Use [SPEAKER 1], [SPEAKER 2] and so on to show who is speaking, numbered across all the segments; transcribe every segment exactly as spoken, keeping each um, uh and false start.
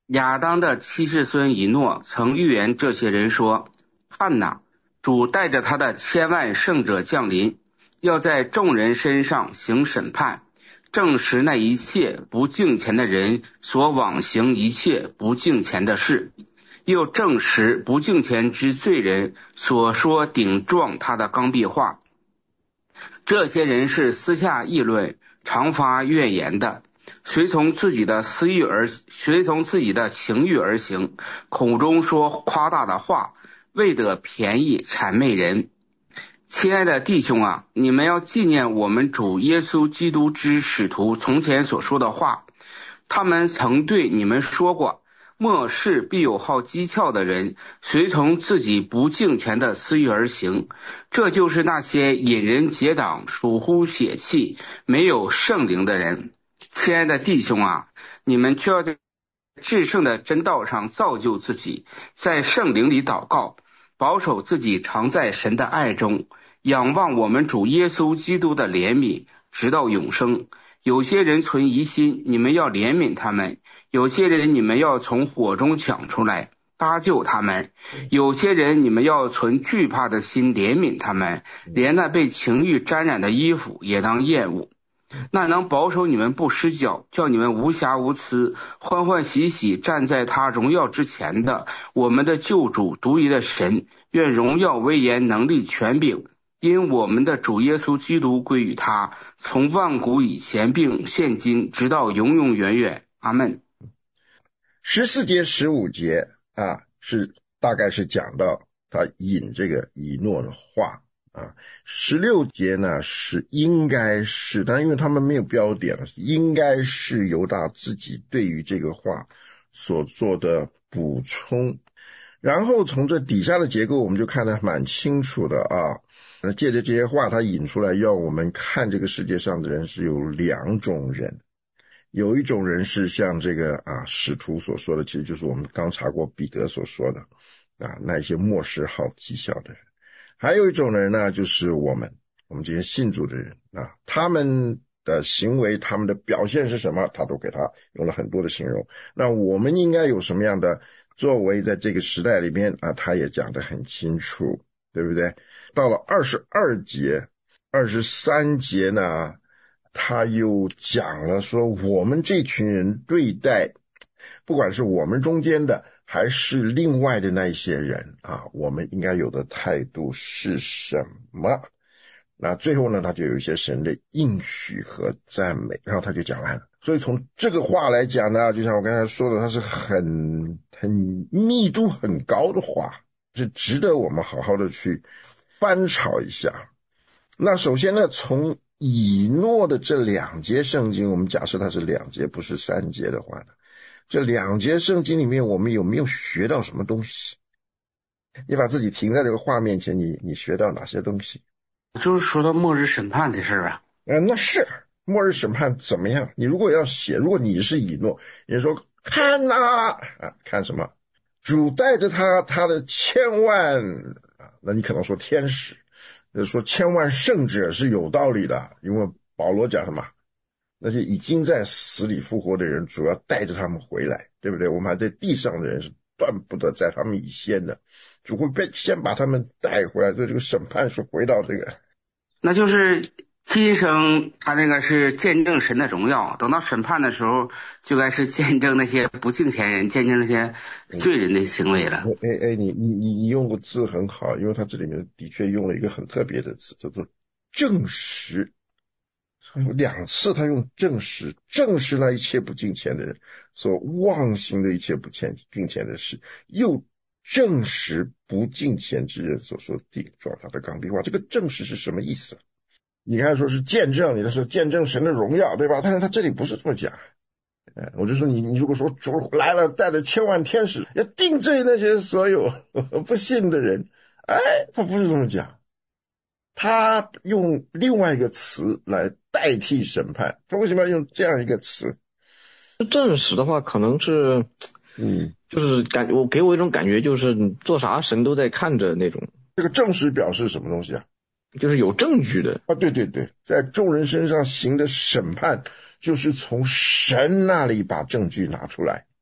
[SPEAKER 1] 亚当的七世孙以诺曾预言这些人说，看哪，主带着他的千万圣者降临，要在众人身上行审判，证实那一切不敬虔的人所往行一切不敬虔的事，又证实不敬虔之罪人所说顶撞他的刚愎话。这些人是私下议论，常发怨言的，随从自己的私欲而随从自己的情欲而行，口中说夸大的话，为得便宜谄媚人。亲爱的弟兄啊，你们要纪念我们主耶稣基督之使徒从前所说的话，他们曾对你们说过，末世必有好讥诮的人，随从自己不敬虔的私欲而行，这就是那些引人结党、属乎血气、没有圣灵的人。亲爱的弟兄啊，你们却要在至圣的真道上造就自己，在圣灵里祷告，保守自己常在神的爱中，仰望我们主耶稣基督的怜悯，直到永生。有些人存疑心，你们要怜悯他们；有些人你们要从火中抢出来，搭救他们；有些人你们要存惧怕的心怜悯他们，连那被情欲沾染的衣服也当厌恶。那能保守你们不失脚，叫你们无瑕无疵，欢欢喜喜站在他荣耀之前的我们的救主独一的神，愿荣耀威严能力权柄因我们的主耶稣基督归于他，从万古以前并现今直到永永远远。阿们。
[SPEAKER 2] 十四节十五节啊，是大概是讲到他引这个以诺的话啊。十六节呢是应该是，但因为他们没有标点，应该是犹大自己对于这个话所做的补充。然后从这底下的结构我们就看得蛮清楚的啊。借着这些话他引出来，要我们看这个世界上的人是有两种人。有一种人是像这个啊使徒所说的，其实就是我们刚查过彼得所说的啊，那一些末世好讥笑的人。还有一种人呢，就是我们我们这些信主的人啊，他们的行为他们的表现是什么，他都给他用了很多的形容。那我们应该有什么样的作为在这个时代里面啊，他也讲得很清楚，对不对？到了二十二节二十三节呢，他又讲了说，我们这群人对待不管是我们中间的还是另外的那一些人啊，我们应该有的态度是什么。那最后呢，他就有一些神的应许和赞美，然后他就讲完了。所以从这个话来讲呢，就像我刚才说的，它是很很密度很高的话，是值得我们好好的去翻炒一下。那首先呢，从以诺的这两节圣经，我们假设它是两节不是三节的话呢，这两节圣经里面我们有没有学到什么东西？你把自己停在这个话面前，你你学到哪些东西？
[SPEAKER 1] 就是说到末日审判的事啊。
[SPEAKER 2] 呃，那是末日审判怎么样？你如果要写，如果你是以诺，你说看呐 啊, 啊，看什么？主带着他他的千万啊，那你可能说天使，说千万圣者是有道理的，因为保罗讲什么？那些已经在死里复活的人，主要带着他们回来，对不对？我们还在地上的人是断不得在他们以先的，主会被先把他们带回来，所以这个审判是回到这个，
[SPEAKER 1] 那就是今生他那个是见证神的荣耀，等到审判的时候就该是见证那些不敬虔人，见证那些罪人的行为了。
[SPEAKER 2] 哎哎，你你你你用的字很好，因为他这里面的确用了一个很特别的字，叫做证实。两次他用证实，证实那一切不敬虔的人所妄行的一切不敬虔的事，又证实不敬虔之人所说顶撞他的刚愎话。这个证实是什么意思？你刚才说是见证，你的是见证神的荣耀，对吧？但是他这里不是这么讲。我就说你你如果说主来了，带着千万天使要定罪那些所有不信的人，哎，他不是这么讲。他用另外一个词来代替审判，他为什么要用这样一个词？
[SPEAKER 3] 证实的话可能是嗯，就是感我给我一种感觉，就是做啥神都在看着那种。
[SPEAKER 2] 这个证实表示什么东西啊？
[SPEAKER 3] 就是有证据的
[SPEAKER 2] 啊，对对对，在众人身上行的审判就是从神那里把证据拿出来，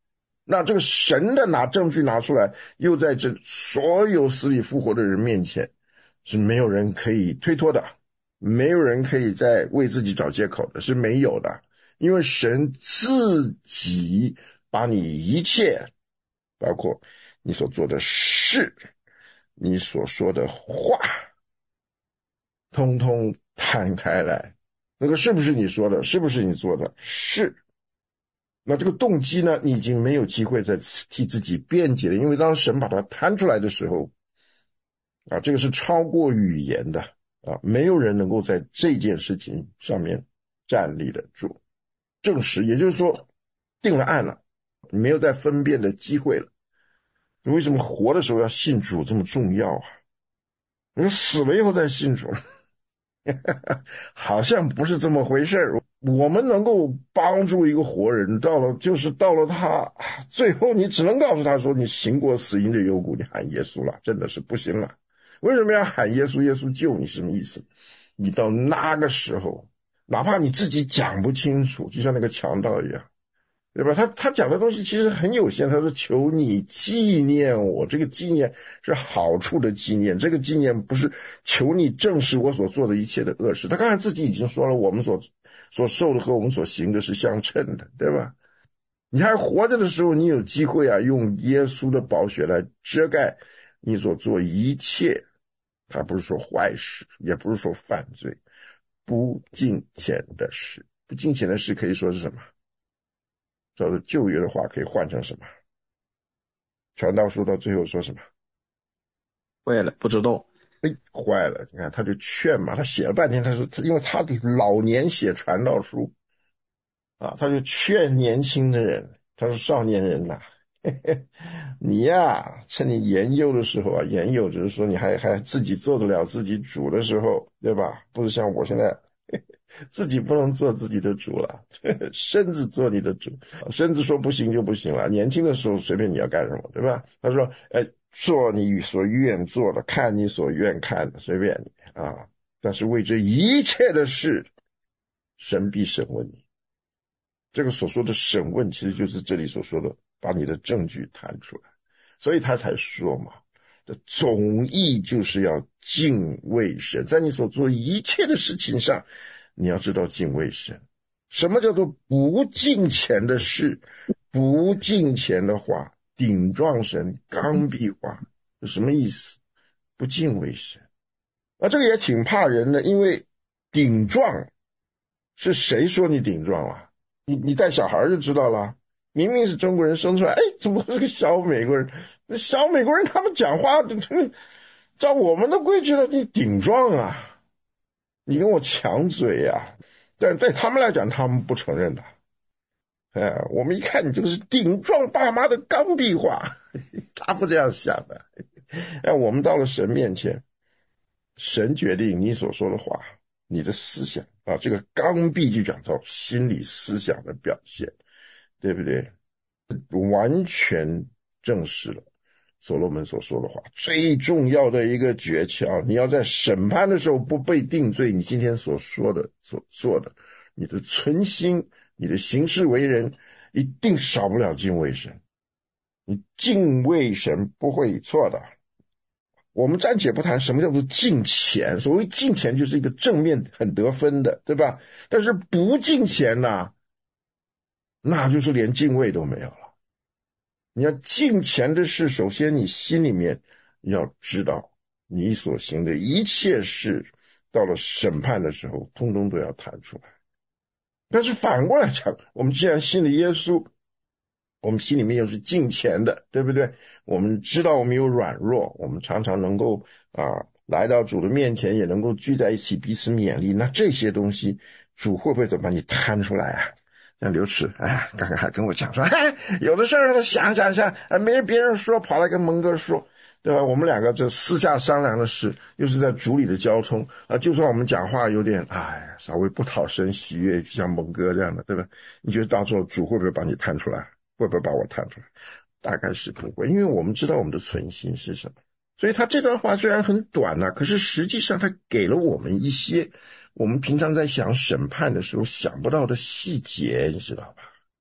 [SPEAKER 2] 那这个神的拿证据拿出来，又在这所有死里复活的人面前，是没有人可以推脱的，没有人可以再为自己找借口的，是没有的。因为神自己把你一切，包括你所做的事，你所说的话，通通摊开来，那个是不是你说的，是不是你做的，是。那这个动机呢，你已经没有机会再替自己辩解了，因为当神把它摊出来的时候啊，这个是超过语言的啊，没有人能够在这件事情上面站立得住。证实，也就是说定了案了，你没有再分辨的机会了。为什么活的时候要信主这么重要啊？你说死了以后再信主好像不是这么回事。我们能够帮助一个活人，到了就是到了他最后，你只能告诉他说，你行过死荫的幽谷，你喊耶稣了，真的是不行了。为什么要喊耶稣？耶稣救你什么意思？你到那个时候，哪怕你自己讲不清楚，就像那个强盗一样，对吧？他他讲的东西其实很有限，他说求你纪念我，这个纪念是好处的纪念，这个纪念不是求你证实我所做的一切的恶事。他刚才自己已经说了，我们所所受的和我们所行的是相称的，对吧？你还活着的时候，你有机会啊，用耶稣的宝血来遮盖你所做一切。他不是说坏事，也不是说犯罪，不敬虔的事。不敬虔的事可以说是什么？照着旧约的话可以换成什么？传道书到最后说什么？
[SPEAKER 3] 坏了，不知道。
[SPEAKER 2] 哎，坏了！你看，他就劝嘛，他写了半天，他说，他因为他的老年写传道书啊，他就劝年轻的人，他说少年人呐、啊，嘿嘿，你呀，趁你年幼的时候啊，年幼就是说你还还自己做得了自己主的时候，对吧？不是像我现在。嘿嘿，自己不能做自己的主了，身子做你的主，身子说不行就不行了。年轻的时候随便你要干什么，对吧？他说，哎，做你所愿做的，看你所愿看的，随便你啊。但是为这一切的事，神必审问你。这个所说的审问，其实就是这里所说的，把你的证据摊出来。所以他才说嘛。的总意就是要敬畏神，在你所做一切的事情上，你要知道敬畏神。什么叫做不敬虔的事？不敬虔的话，顶撞神，刚愎话，是什么意思？不敬畏神啊，这个也挺怕人的，因为顶撞是谁说你顶撞了？你你带小孩就知道了。明明是中国人生出来，哎，怎么是个小美国人？那小美国人他们讲话，照我们的规矩呢，你顶撞啊，你跟我抢嘴呀、啊。但在他们来讲，他们不承认的。哎，我们一看你这个是顶撞爸妈的刚愎话，他不这样想的。哎，我们到了神面前，神决定你所说的话，你的思想啊，这个刚愎就讲到心理思想的表现。对不对？完全证实了所罗门所说的话。最重要的一个诀窍，你要在审判的时候不被定罪，你今天所说的所做的，你的存心，你的行事为人，一定少不了敬畏神。你敬畏神不会错的。我们暂且不谈什么叫做敬虔，所谓敬虔就是一个正面很得分的，对吧？但是不敬虔呢，那就是连敬畏都没有了。你要敬虔的是，首先你心里面要知道，你所行的一切事，到了审判的时候，通通都要谈出来。但是反过来讲，我们既然信了耶稣，我们心里面又是敬虔的，对不对？我们知道我们有软弱，我们常常能够啊来到主的面前，也能够聚在一起彼此勉励。那这些东西，主会不会怎么把你摊出来啊？像刘驰，哎，刚刚还跟我讲说，哎，有的事儿他想想想，哎，没别人说，跑来跟蒙哥说，对吧？我们两个这私下商量的事，又是在主里的交通啊。就算我们讲话有点，哎，稍微不讨神喜悦，就像蒙哥这样的，对吧？你觉得到时候主会不会把你摊出来？会不会把我摊出来？大概是不会，因为我们知道我们的存心是什么。所以他这段话虽然很短啊，可是实际上他给了我们一些我们平常在想审判的时候想不到的细节，你知道吧？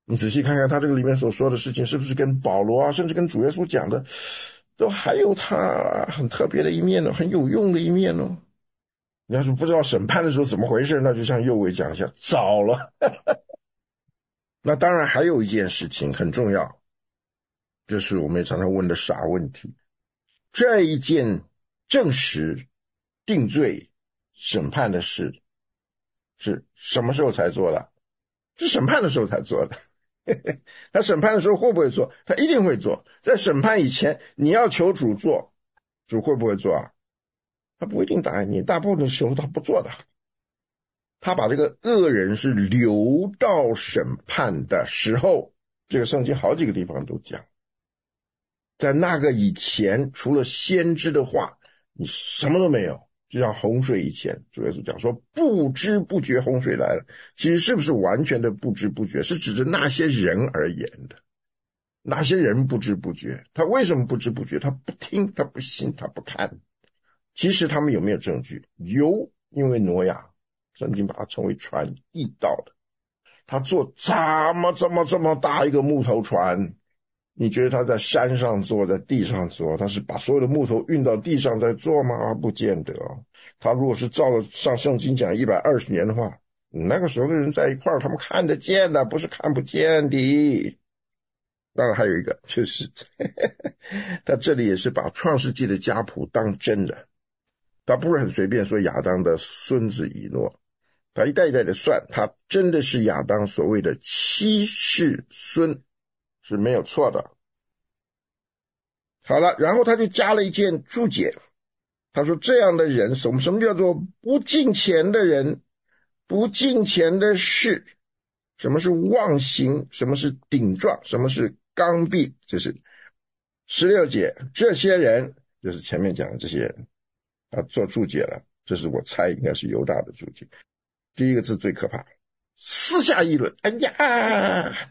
[SPEAKER 2] 你仔细看看他这个里面所说的事情，是不是跟保罗啊，甚至跟主耶稣讲的，都还有他很特别的一面呢，很有用的一面呢。你要是不知道审判的时候怎么回事，那就像右伟讲一下，糟了。那当然还有一件事情很重要，就是我们也常常问的傻问题，这一件证实定罪审判的事是什么时候才做的？是审判的时候才做的。他审判的时候会不会做？他一定会做。在审判以前，你要求主做，主会不会做啊？他不一定答应你，大部分的时候他不做的。他把这个恶人是留到审判的时候，这个圣经好几个地方都讲，在那个以前，除了先知的话，你什么都没有。就像洪水以前，主耶稣讲说不知不觉洪水来了，其实是不是完全的不知不觉，是指着那些人而言的。那些人不知不觉，他为什么不知不觉？他不听，他不信，他不看。其实他们有没有证据？有，因为挪亚圣经把它称为船易道的，他做这么这么这么大一个木头船，你觉得他在山上做，在地上做，他是把所有的木头运到地上再做吗？不见得。他如果是照了上圣经讲一百二十年的话，那个时候的人在一块儿，他们看得见的，不是看不见的。当然还有一个就是他这里也是把创世纪的家谱当真的，他不是很随便说亚当的孙子以诺，他一代一代的算，他真的是亚当所谓的七世孙，是没有错的。好了，然后他就加了一件注解，他说这样的人，什么什么叫做不敬虔的人，不敬虔的事，什么是妄行，什么是顶撞，什么是刚愎，这是十六节，这些人就是前面讲的这些人，他做注解了，这是我猜应该是犹大的注解。第一个字最可怕，私下议论，哎呀，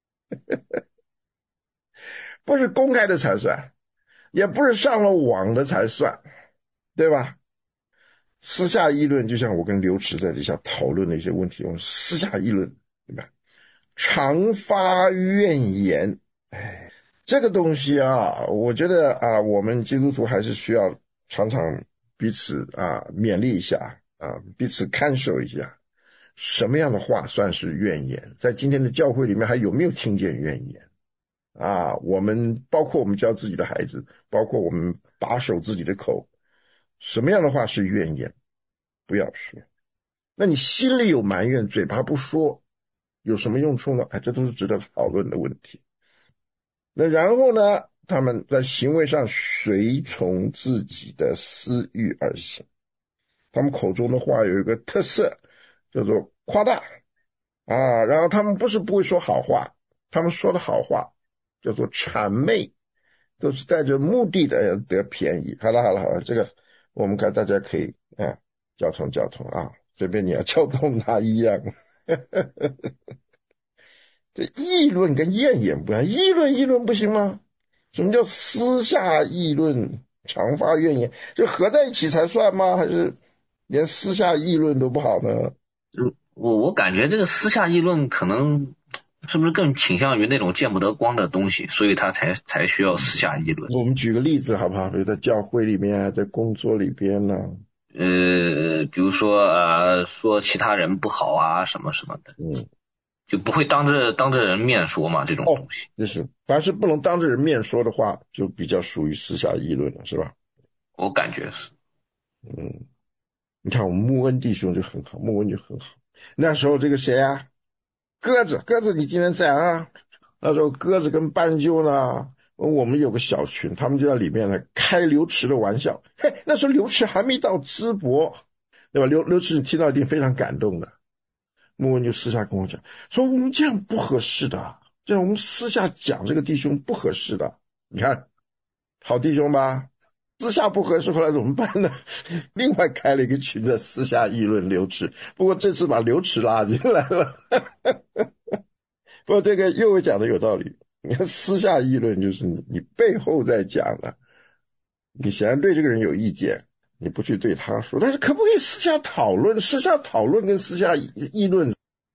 [SPEAKER 2] 不是公开的才算，也不是上了网的才算，对吧？私下议论，就像我跟刘池在底下讨论的一些问题，我们私下议论，对吧？常发怨言，哎，这个东西啊，我觉得啊，我们基督徒还是需要常常彼此啊勉励一下啊，彼此看守一下。什么样的话算是怨言？在今天的教会里面还有没有听见怨言啊？我们包括我们教自己的孩子，包括我们把守自己的口，什么样的话是怨言？不要说。那你心里有埋怨，嘴巴不说，有什么用处呢？哎，这都是值得讨论的问题。那然后呢，他们在行为上随从自己的私欲而行，他们口中的话有一个特色叫做夸大啊，然后他们不是不会说好话，他们说的好话叫做谄媚，都是带着目的的得便宜。好了好了好了，这个我们看大家可以啊，交通交通啊，随便你要交通哪一样。这议论跟怨言不一样，议论议论不行吗？什么叫私下议论，常发怨言？就合在一起才算吗？还是连私下议论都不好呢？
[SPEAKER 4] 我我感觉这个私下议论可能是不是更倾向于那种见不得光的东西，所以他才才需要私下议论。
[SPEAKER 2] 我们举个例子好不好？比如在教会里面，在工作里边呢，
[SPEAKER 4] 呃，比如说呃，说其他人不好啊，什么什么的，
[SPEAKER 2] 嗯，
[SPEAKER 4] 就不会当着当着人面说嘛，这种东西。
[SPEAKER 2] 哦，就是凡是不能当着人面说的话，就比较属于私下议论了，是吧？
[SPEAKER 4] 我感觉是。
[SPEAKER 2] 嗯，你看我们穆恩弟兄就很好，穆恩就很好。那时候这个谁啊，鸽子，鸽子你今天在啊？那时候鸽子跟斑鸠呢，我们有个小群，他们就在里面呢开刘池的玩笑。嘿，那时候刘池还没到淄博，对吧？刘刘池你听到一定非常感动的。穆恩就私下跟我讲，说我们这样不合适的，这样我们私下讲这个弟兄不合适的。你看，好弟兄吧？私下不合适，后来怎么办呢？另外开了一个群在私下议论刘池，不过这次把刘池拉进来了。不过这个又会讲的有道理，你看私下议论就是你你背后在讲了，你显然对这个人有意见，你不去对他说，但是可不可以私下讨论？私下讨论跟私下议论，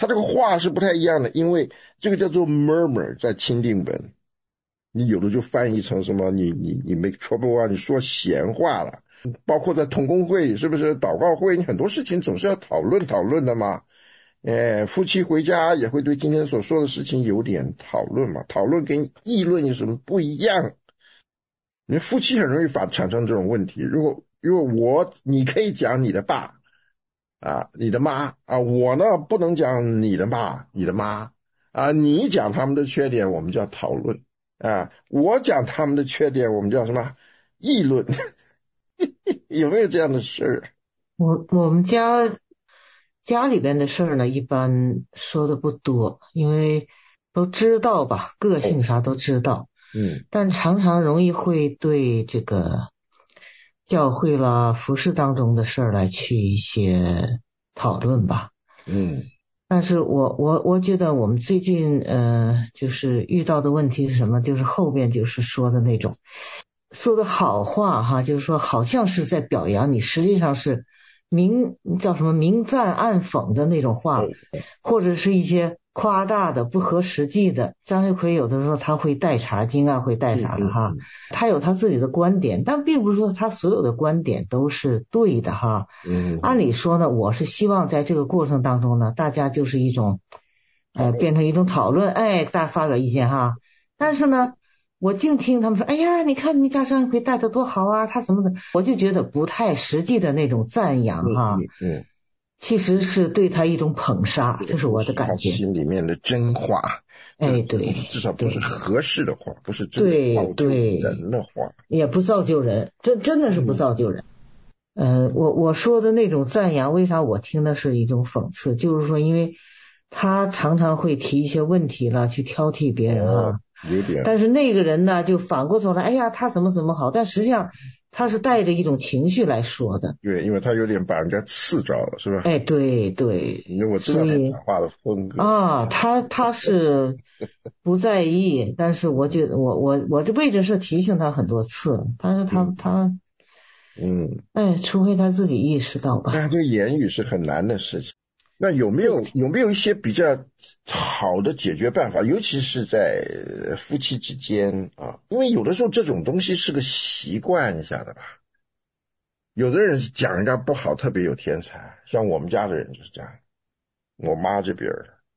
[SPEAKER 2] 他这个话是不太一样的，因为这个叫做 murmur， 在钦定本你有的就翻译成什么你你你 make trouble 啊，你说闲话了，包括在同工会是不是祷告会，你很多事情总是要讨论讨论的嘛。哎，夫妻回家也会对今天所说的事情有点讨论嘛，讨论跟议论有什么不一样？你夫妻很容易发产生这种问题。如果如果我你可以讲你的爸啊，你的妈啊，我呢不能讲你的爸你的妈啊，你讲他们的缺点我们叫讨论啊，我讲他们的缺点我们叫什么议论有没有这样的事？
[SPEAKER 5] 我我们家家里边的事儿呢，一般说的不多，因为都知道吧，个性啥都知道。
[SPEAKER 2] 嗯，
[SPEAKER 5] 但常常容易会对这个教会啦、服事当中的事儿来去一些讨论吧。
[SPEAKER 2] 嗯，
[SPEAKER 5] 但是我我我觉得我们最近呃，就是遇到的问题是什么？就是后边就是说的那种说的好话哈，就是说好像是在表扬你，实际上是明叫什么明赞暗讽的那种话，或者是一些夸大的不合实际的。张学奎有的时候他会带查经啊，会带啥的哈，他有他自己的观点，但并不是说他所有的观点都是对的哈。
[SPEAKER 2] 嗯，
[SPEAKER 5] 按理说呢，我是希望在这个过程当中呢，大家就是一种呃变成一种讨论，哎，大家发表意见哈。但是呢，我净听他们说，哎呀，你看你家张学奎带的多好啊，他什么的，我就觉得不太实际的那种赞扬哈。
[SPEAKER 2] 嗯，嗯
[SPEAKER 5] 其实是对他一种捧杀，这是我的感觉。
[SPEAKER 2] 他心里面的真话，
[SPEAKER 5] 哎，对，
[SPEAKER 2] 至少不是合适的话，不是真的造就人的话，
[SPEAKER 5] 也不造就人，真真的是不造就人。嗯、呃，我我说的那种赞扬，为啥我听的是一种讽刺？就是说，因为他常常会提一些问题了，去挑剔别人啊。
[SPEAKER 2] 哦，有点。
[SPEAKER 5] 但是那个人呢，就反过头来，哎呀，他怎么怎么好，但实际上他是带着一种情绪来说的。
[SPEAKER 2] 对，因为他有点把人家刺着了，是吧？
[SPEAKER 5] 哎，对对。
[SPEAKER 2] 因为我知道他讲话的风格
[SPEAKER 5] 啊，他他是不在意，但是我觉得我我我这位置是提醒他很多次，但是他、嗯、他
[SPEAKER 2] 嗯，
[SPEAKER 5] 哎，除非他自己意识到吧。
[SPEAKER 2] 但这个言语是很难的事情。那有没有有没有一些比较好的解决办法，尤其是在夫妻之间啊？因为有的时候这种东西是个习惯一下的吧。有的人讲人家不好特别有天才，像我们家的人就是这样，我妈这边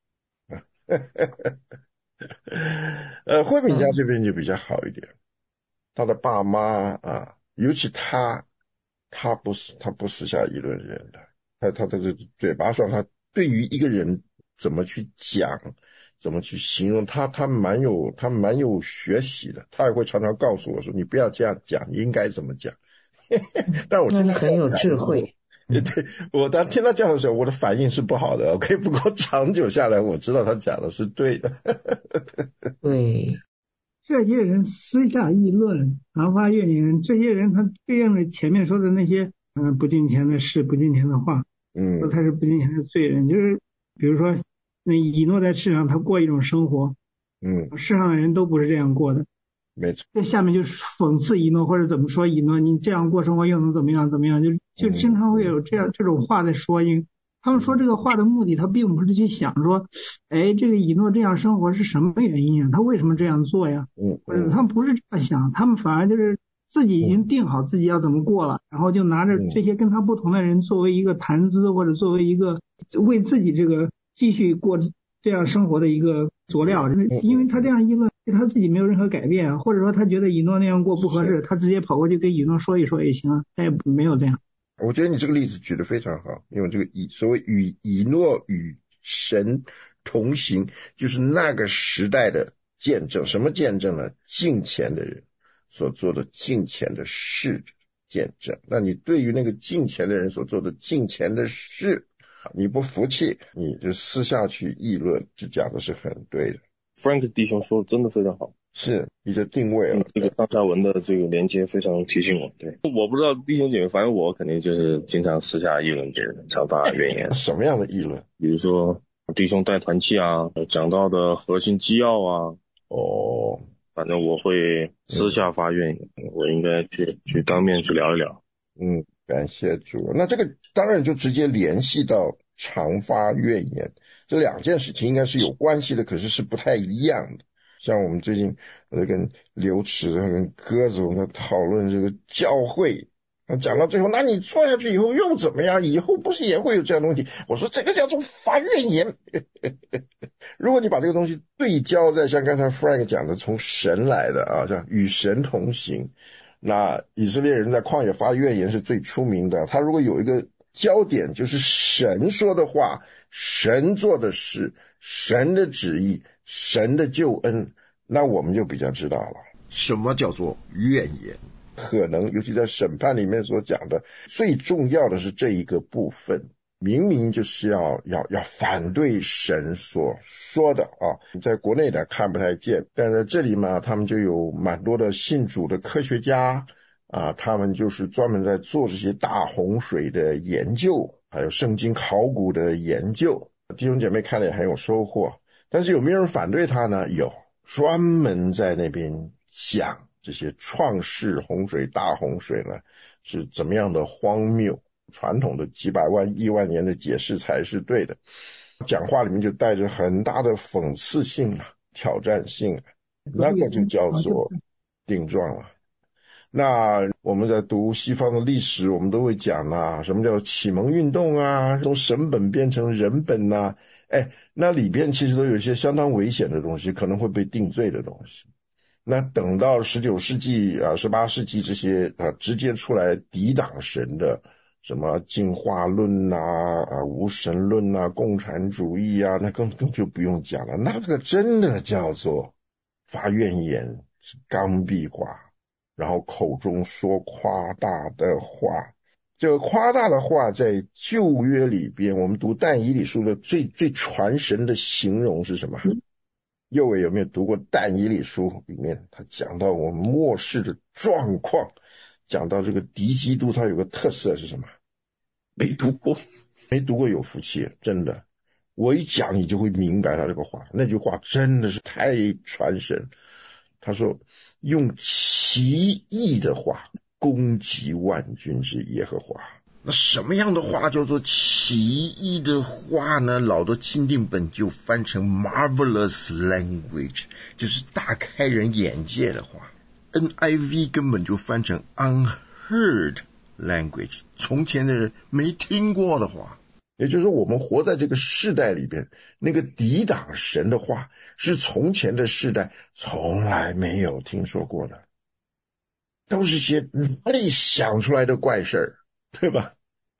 [SPEAKER 2] 呃，慧敏家这边就比较好一点，他的爸妈啊，尤其他他不是他不私下议论人的，他他的嘴巴上，他对于一个人怎么去讲，怎么去形容他，他蛮有他蛮有学习的，他也会常常告诉我说，你不要这样讲，你应该怎么讲。但我听他
[SPEAKER 5] 很有智慧。
[SPEAKER 2] 对，我当听他这样的时候，我的反应是不好的 ，OK， 不过长久下来，我知道他讲的是对的。
[SPEAKER 5] 对，
[SPEAKER 6] 这些人私下议论、谈发怨言，这些人他对应着前面说的那些嗯、呃、不敬钱的事、不敬钱的话，
[SPEAKER 2] 嗯，
[SPEAKER 6] 说他是不敬钱的罪人，就是比如说那以诺在世上他过一种生活，
[SPEAKER 2] 嗯，
[SPEAKER 6] 世上的人都不是这样过的。
[SPEAKER 2] 没错，
[SPEAKER 6] 这下面就是讽刺以诺，或者怎么说以诺，你这样过生活又能怎么样怎么样，就就经常会有这样这种话在说。因为他们说这个话的目的，他并不是去想说，哎，这个以诺这样生活是什么原因啊？他为什么这样做呀？
[SPEAKER 2] 嗯嗯，
[SPEAKER 6] 他们不是这样想，他们反而就是自己已经定好自己要怎么过了，然后就拿着这些跟他不同的人作为一个谈资，或者作为一个为自己这个继续过这样生活的一个佐料。因为他这样议论，他自己没有任何改变啊，或者说他觉得以诺那样过不合适，他直接跑过去跟以诺说一说也行啊，他也没有这样。
[SPEAKER 2] 我觉得你这个例子举得非常好，因为这个以所谓与以诺与神同行，就是那个时代的见证。什么见证呢？敬虔的人所做的敬虔的事见证。那你对于那个敬虔的人所做的敬虔的事，你不服气，你就私下去议论，这讲的是很对的。
[SPEAKER 7] Frank 弟兄说的真的非常好，
[SPEAKER 2] 是你的定位啊、嗯，
[SPEAKER 7] 这个上下文的这个连接非常提醒我。对，我不知道弟兄姐妹，反正我肯定就是经常私下议论别人，常发怨言。
[SPEAKER 2] 什么样的议论？
[SPEAKER 7] 比如说弟兄带团契啊，讲到的核心纪要啊，
[SPEAKER 2] 哦，
[SPEAKER 7] 反正我会私下发怨言，嗯、我应该去去当面去聊一聊。
[SPEAKER 2] 嗯，感谢主。那这个当然就直接联系到常发怨言，这两件事情应该是有关系的，可是是不太一样的。像我们最近我在跟刘池跟鸽子我们在讨论这个教会，讲到最后，那你做下去以后又怎么样？以后不是也会有这样的问题？我说这个叫做发怨言。如果你把这个东西对焦在像刚才 Frank 讲的从神来的啊，叫与神同行，那以色列人在旷野发怨言是最出名的。他如果有一个焦点，就是神说的话，神做的事，神的旨意，神的救恩，那我们就比较知道了什么叫做怨言。可能尤其在审判里面所讲的最重要的是这一个部分，明明就是要要要反对神所说的啊，在国内的看不太见，但在这里嘛，他们就有蛮多的信主的科学家啊，他们就是专门在做这些大洪水的研究，还有圣经考古的研究，弟兄姐妹看了也很有收获。但是有没有人反对他呢？有，专门在那边讲这些创世洪水大洪水呢是怎么样的荒谬，传统的几百万亿万年的解释才是对的，讲话里面就带着很大的讽刺性啊，挑战性啊，那个就叫做顶撞了。那我们在读西方的历史，我们都会讲啊，什么叫启蒙运动啊，从神本变成人本啊，哎，那里边其实都有一些相当危险的东西，可能会被定罪的东西。那等到十九世纪啊十八世纪这些啊直接出来抵挡神的什么进化论啊啊无神论啊共产主义啊，那更更就不用讲了，那这个真的叫做发怨言，是刚愎话，然后口中说夸大的话。这个夸大的话在旧约里边，我们读但以理书的最最传神的形容是什么？右伟有没有读过但以理书里面他讲到我们末世的状况，讲到这个敌基督，他有个特色是什么？
[SPEAKER 3] 没读过，
[SPEAKER 2] 没读过有福气，真的，我一讲你就会明白他这个话，那句话真的是太传神。他说用奇异的话攻击万军之耶和华。那什么样的话叫做奇异的话呢？老的钦定本就翻成 marvelous language， 就是大开人眼界的话。 N I V 根本就翻成 unheard language， 从前的人没听过的话。也就是说我们活在这个世代里边，那个抵挡神的话是从前的世代从来没有听说过的，都是些哪里想出来的怪事儿，对吧？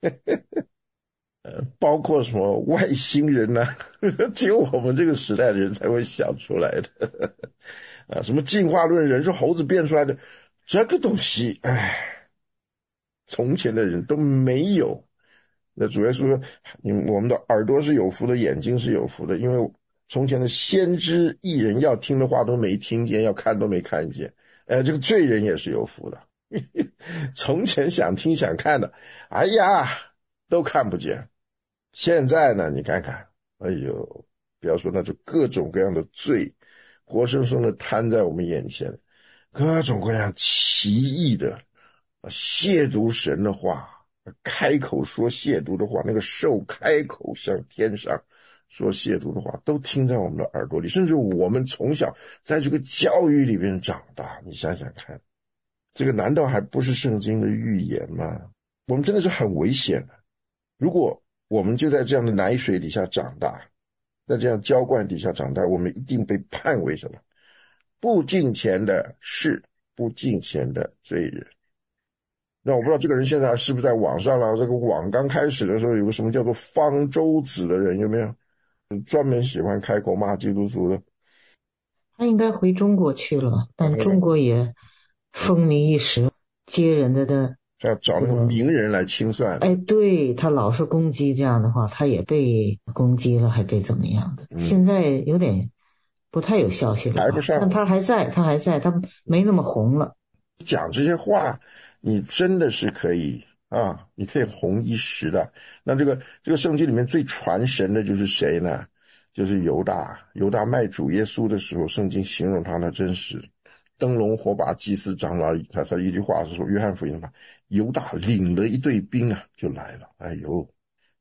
[SPEAKER 2] 包括什么外星人啊，只有我们这个时代的人才会想出来的啊，什么进化论，人是猴子变出来的，这个东西唉，从前的人都没有。那主要说我们的耳朵是有福的，眼睛是有福的，因为从前的先知艺人要听的话都没听见，要看都没看见。呃，这个罪人也是有福的，从前想听想看的，哎呀都看不见。现在呢你看看，哎呦，不要说那就各种各样的罪活生生的摊在我们眼前，各种各样奇异的亵渎神的话，开口说亵渎的话，那个兽开口向天上说亵渎的话都听在我们的耳朵里，甚至我们从小在这个教育里面长大，你想想看，这个难道还不是圣经的预言吗？我们真的是很危险的。如果我们就在这样的奶水底下长大，在这样浇灌底下长大，我们一定被判为什么？不敬虔的是不敬虔的罪人。那我不知道这个人现在是不是在网上了，这个网刚开始的时候有个什么叫做方舟子的人，有没有专门喜欢开口骂基督徒的？
[SPEAKER 5] 他应该回中国去了，但中国也风靡一时，接人的的
[SPEAKER 2] 要找那个名人来清算。
[SPEAKER 5] 哎，对，他老是攻击这样的话，他也被攻击了，还被怎么样的？嗯、现在有点不太有消息了，
[SPEAKER 2] 还不上，
[SPEAKER 5] 但他还在，他还在，他没那么红了。
[SPEAKER 2] 讲这些话，你真的是可以啊，你可以红一时的。那这个这个圣经里面最传神的就是谁呢？就是犹大。犹大卖主耶稣的时候，圣经形容他呢，真是灯笼火把祭司长老，他他一句话是说，约翰福音嘛，犹大领了一队兵啊就来了。哎呦，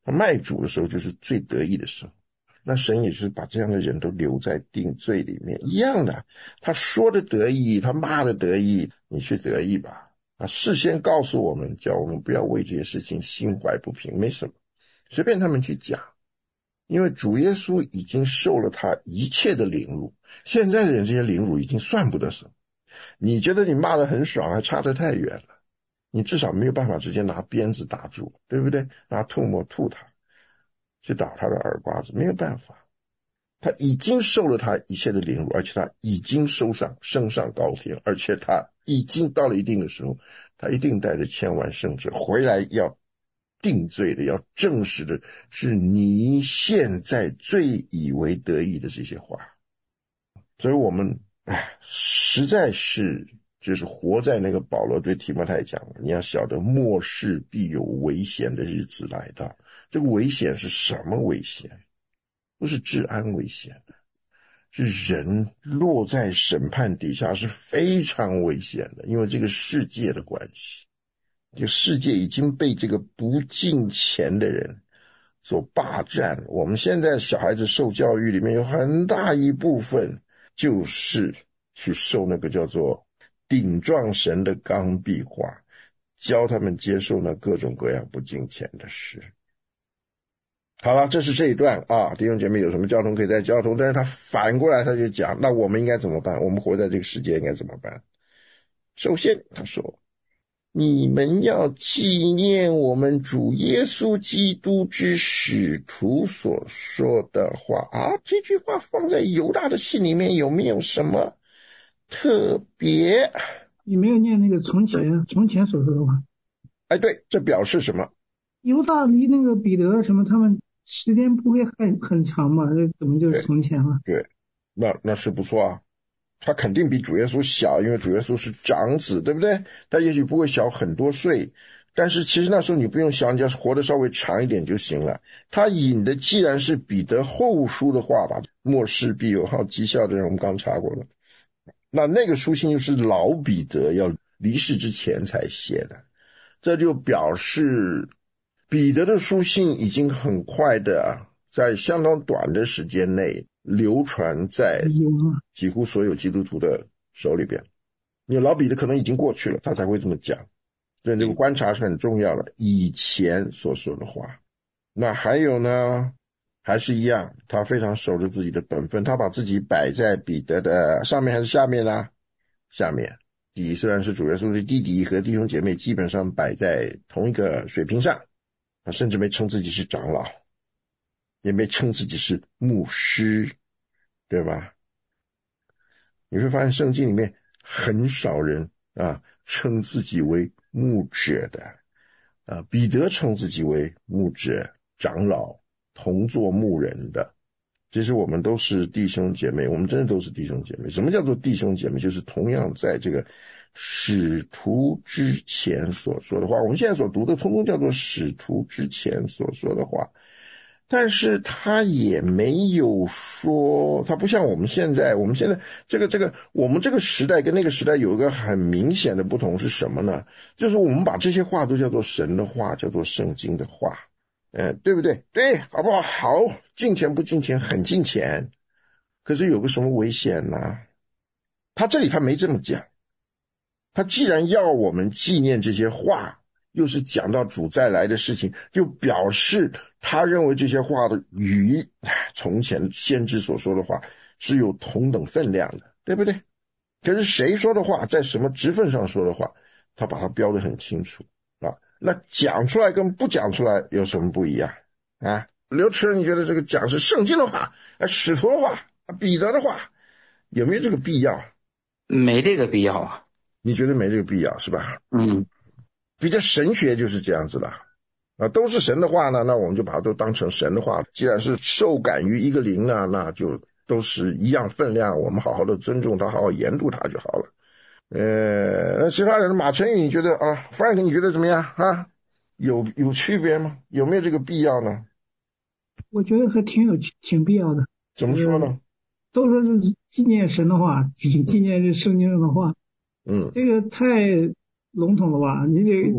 [SPEAKER 2] 他卖主的时候就是最得意的时候。那神也是把这样的人都留在定罪里面，一样的，他说的得意，他骂的得意，你去得意吧。啊，事先告诉我们，叫我们不要为这些事情心怀不平，没什么，随便他们去讲。因为主耶稣已经受了他一切的凌辱，现在的人这些凌辱已经算不得什么。你觉得你骂得很爽，还差得太远了。你至少没有办法直接拿鞭子打住，对不对？拿吐沫吐他，去打他的耳刮子，没有办法。他已经受了他一切的凌辱，而且他已经升上升上高天，而且他已经到了一定的时候，他一定带着千万圣者回来，要定罪的，要证实的是你现在最以为得意的这些话。所以我们唉，实在是就是活在那个保罗对提摩太讲的，你要晓得末世必有危险的日子来到。这个危险是什么危险？不是治安危险，是人落在审判底下是非常危险的，因为这个世界的关系，这个世界已经被这个不敬虔的人所霸占。我们现在小孩子受教育里面有很大一部分就是去受那个叫做顶撞神的刚愎化，教他们接受那各种各样不敬虔的事。好了，这是这一段啊，弟兄姐妹有什么交通可以再交通，但是他反过来他就讲，那我们应该怎么办？我们活在这个世界应该怎么办？首先他说，你们要纪念我们主耶稣基督之使徒所说的话啊。这句话放在犹大的信里面有没有什么特别？
[SPEAKER 6] 你没有念那个从前从前所说的话。
[SPEAKER 2] 哎，对，这表示什么？
[SPEAKER 6] 犹大离那个彼得什么他们时间不会很很长嘛，这怎么就是从前了？
[SPEAKER 2] 对，那那是不错啊。他肯定比主耶稣小，因为主耶稣是长子，对不对？他也许不会小很多岁，但是其实那时候你不用想，你要活得稍微长一点就行了。他引的既然是彼得后书的话吧，末世必有好讥笑的人，我们刚查过了。那那个书信又是老彼得要离世之前才写的，这就表示彼得的书信已经很快的在相当短的时间内流传在几乎所有基督徒的手里边。你老彼得可能已经过去了，他才会这么讲，所以这个观察是很重要的，以前所说的话。那还有呢，还是一样，他非常守着自己的本分，他把自己摆在彼得的上面还是下面呢？下面。弟弟虽然是主耶稣的弟弟，和弟兄姐妹基本上摆在同一个水平上，他甚至没称自己是长老，也没称自己是牧师，对吧？你会发现圣经里面很少人啊称自己为牧者的啊，彼得称自己为牧者、长老、同作牧人的。其实我们都是弟兄姐妹，我们真的都是弟兄姐妹。什么叫做弟兄姐妹？就是同样在这个使徒之前所说的话，我们现在所读的通通叫做使徒之前所说的话。但是他也没有说，他不像我们现在，我们现在这个这个我们这个时代跟那个时代有一个很明显的不同是什么呢？就是我们把这些话都叫做神的话，叫做圣经的话。呃，对不对？对，好不好？好，敬虔不敬虔？很敬虔。可是有个什么危险呢？他这里他没这么讲。他既然要我们纪念这些话，又是讲到主再来的事情，就表示他认为这些话的与从前先知所说的话是有同等分量的，对不对？可是谁说的话，在什么职分上说的话，他把它标得很清楚啊。那讲出来跟不讲出来有什么不一样啊？刘持人，你觉得这个讲是圣经的话、使徒的话、彼得的话，有没有这个必要？
[SPEAKER 1] 没这个必要啊。
[SPEAKER 2] 你觉得没这个必要是吧？
[SPEAKER 1] 嗯，
[SPEAKER 2] 比较神学就是这样子的啊，都是神的话呢，那我们就把它都当成神的话。既然是受感于一个灵呢，那就都是一样分量，我们好好的尊重它，好好研读它就好了。呃，那其他人，马成宇，你觉得啊 ，Frank， 你觉得怎么样啊？有有区别吗？有没有这个必要呢？
[SPEAKER 6] 我觉得还挺有挺必要的。
[SPEAKER 2] 怎么说呢？
[SPEAKER 6] 呃、都说是纪念神的话，纪纪念这圣经上的话，
[SPEAKER 2] 嗯，
[SPEAKER 6] 这个太笼统了吧？你这、嗯、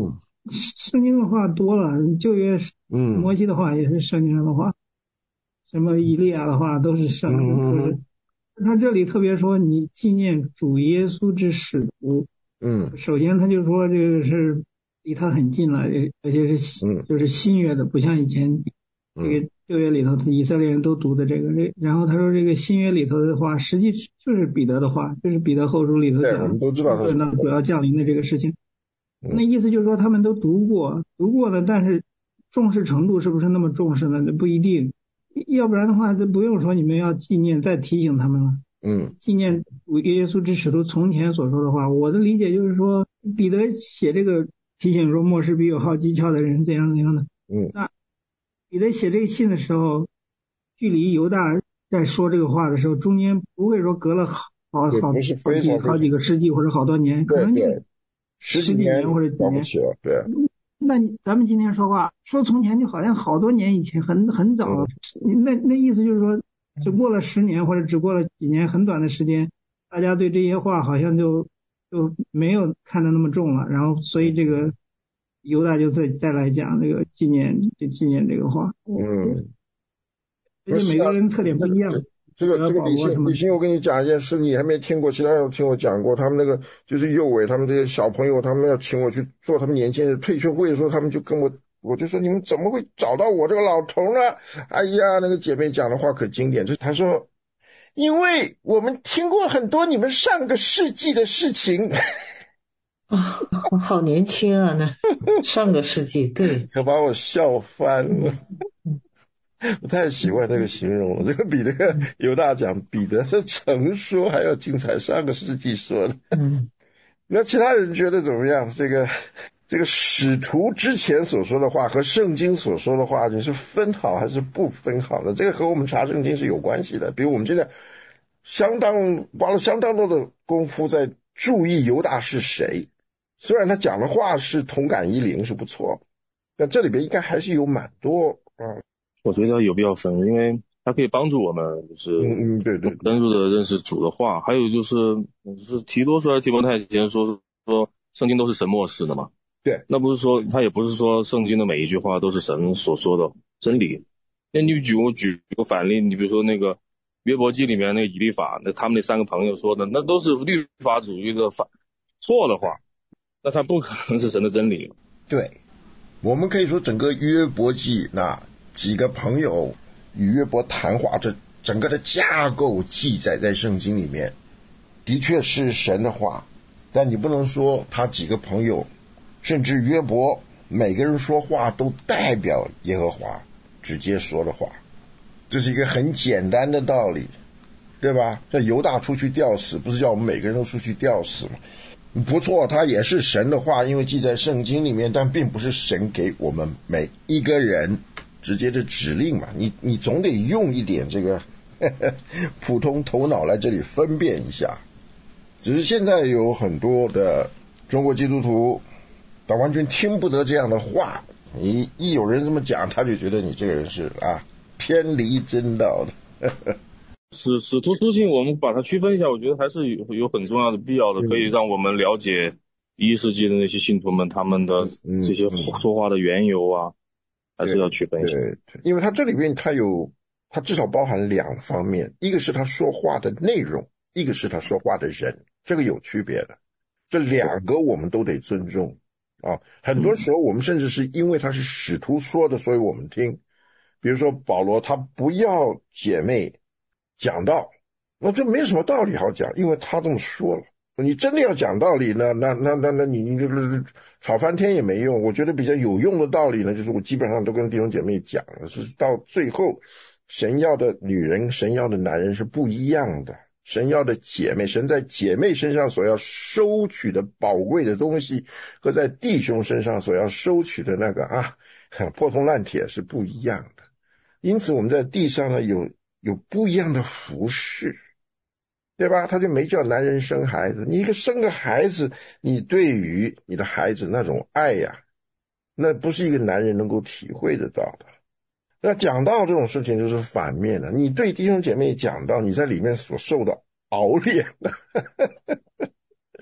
[SPEAKER 6] 圣经的话多了，旧约
[SPEAKER 2] 嗯
[SPEAKER 6] 摩西的话也是圣经上的话，什么以利亚的话都是圣经，
[SPEAKER 2] 嗯
[SPEAKER 6] 都是。他这里特别说你纪念主耶稣之使徒，
[SPEAKER 2] 嗯
[SPEAKER 6] 首先他就说这个是离他很近了，而且是
[SPEAKER 2] 嗯
[SPEAKER 6] 就是新约的，不像以前这
[SPEAKER 2] 嗯
[SPEAKER 6] 个旧约里头以色列人都读的这个。这然后他说这个新约里头的话，实际就是彼得的话，就是彼得后书里头
[SPEAKER 2] 对，我
[SPEAKER 6] 讲
[SPEAKER 2] 们都知道他
[SPEAKER 6] 论到主要降临的这个事情。
[SPEAKER 2] 嗯
[SPEAKER 6] 那意思就是说他们都读过，读过了，但是重视程度是不是那么重视呢？那不一定。要不然的话，这不用说你们要纪念，再提醒他们了。
[SPEAKER 2] 嗯
[SPEAKER 6] 纪念主耶稣之使徒从前所说的话，我的理解就是说，彼得写这个提醒说，末世必有好讥诮的人怎样怎样的。
[SPEAKER 2] 嗯，
[SPEAKER 6] 那彼得写这个信的时候，距离犹大在说这个话的时候，中间不会说隔了好好好
[SPEAKER 2] 对不是
[SPEAKER 6] 好几
[SPEAKER 2] 非常
[SPEAKER 6] 好几个世纪或者好多年，可能就
[SPEAKER 2] 对对，十
[SPEAKER 6] 十几年或者几年。
[SPEAKER 2] 了不起了，对，
[SPEAKER 6] 那你咱们今天说话说从前就好像好多年以前，很很早了。那那意思就是说，只过了十年或者只过了几年，很短的时间，大家对这些话好像就就没有看得那么重了。然后所以这个犹大就再再来讲这个纪念，就纪念这个话。
[SPEAKER 2] 嗯，
[SPEAKER 6] 而且每个人特点不一样。
[SPEAKER 2] 这个这个李欣，李欣，我跟你讲一件事，你还没听过，其他人听我讲过。他们那个就是幼伟，他们这些小朋友，他们要请我去做他们年轻人退休会的时候，他们就跟我，我就说你们怎么会找到我这个老头呢？哎呀，那个姐妹讲的话可经典，就她说，因为我们听过很多你们上个世纪的事情。
[SPEAKER 5] 啊，我好年轻啊！那上个世纪，对，
[SPEAKER 2] 可把我笑翻了。我太喜欢这个形容了，这个比那个犹大讲彼得是曾说还要精彩，上个世纪说的。
[SPEAKER 5] 嗯，
[SPEAKER 2] 那其他人觉得怎么样？这个这个使徒之前所说的话和圣经所说的话，你是分好还是不分好的？这个和我们查圣经是有关系的。比如我们现在相当花了相当多的功夫在注意犹大是谁，虽然他讲的话是同感一灵是不错，但这里边应该还是有蛮多啊。
[SPEAKER 7] 我觉得有必要分，因为它可以帮助我们，就是
[SPEAKER 2] 嗯嗯对对，
[SPEAKER 7] 深入的认识主的话。还有就是，就是提多出来提摩太以前说说圣经都是神默示的嘛。
[SPEAKER 2] 对，
[SPEAKER 7] 那不是说他也不是说圣经的每一句话都是神所说的真理。那你举我举个反例，你比如说那个约伯记里面那个以利法，那他们那三个朋友说的，那都是律法主义的反错的话，那他不可能是神的真理。
[SPEAKER 2] 对，我们可以说整个约伯记那几个朋友与约伯谈话，这整个的架构记载在圣经里面，的确是神的话，但你不能说他几个朋友甚至约伯每个人说话都代表耶和华直接说的话，这是一个很简单的道理，对吧？这犹大出去吊死，不是叫我们每个人都出去吊死吗？不错，他也是神的话，因为记在圣经里面，但并不是神给我们每一个人直接的指令嘛，你你总得用一点这个呵呵普通头脑来这里分辨一下。只是现在有很多的中国基督徒他完全听不得这样的话，你一有人这么讲，他就觉得你这个人是啊偏离真道的。呵呵
[SPEAKER 7] 使使徒书信我们把它区分一下，我觉得还是有有很重要的必要的，可以让我们了解第一世纪的那些信徒们他们的这些说话的缘由啊，还是要区分一下。
[SPEAKER 2] 对，因为它这里面它有，它至少包含两方面，一个是他说话的内容，一个是他说话的人，这个有区别的。这两个我们都得尊重啊。很多时候我们甚至是因为他是使徒说的，所以我们听。比如说保罗他不要姐妹讲道，那这没什么道理好讲，因为他这么说了。你真的要讲道理呢，那那那那你你这个吵翻天也没用。我觉得比较有用的道理呢，就是我基本上都跟弟兄姐妹讲了，是到最后神要的女人神要的男人是不一样的，神要的姐妹，神在姐妹身上所要收取的宝贵的东西和在弟兄身上所要收取的那个啊破铜烂铁是不一样的。因此我们在地上呢有有不一样的服侍，对吧？他就没叫男人生孩子，你一个生个孩子，你对于你的孩子那种爱呀，那不是一个男人能够体会得到的。那讲道这种事情就是反面的，你对弟兄姐妹讲道，你在里面所受的熬炼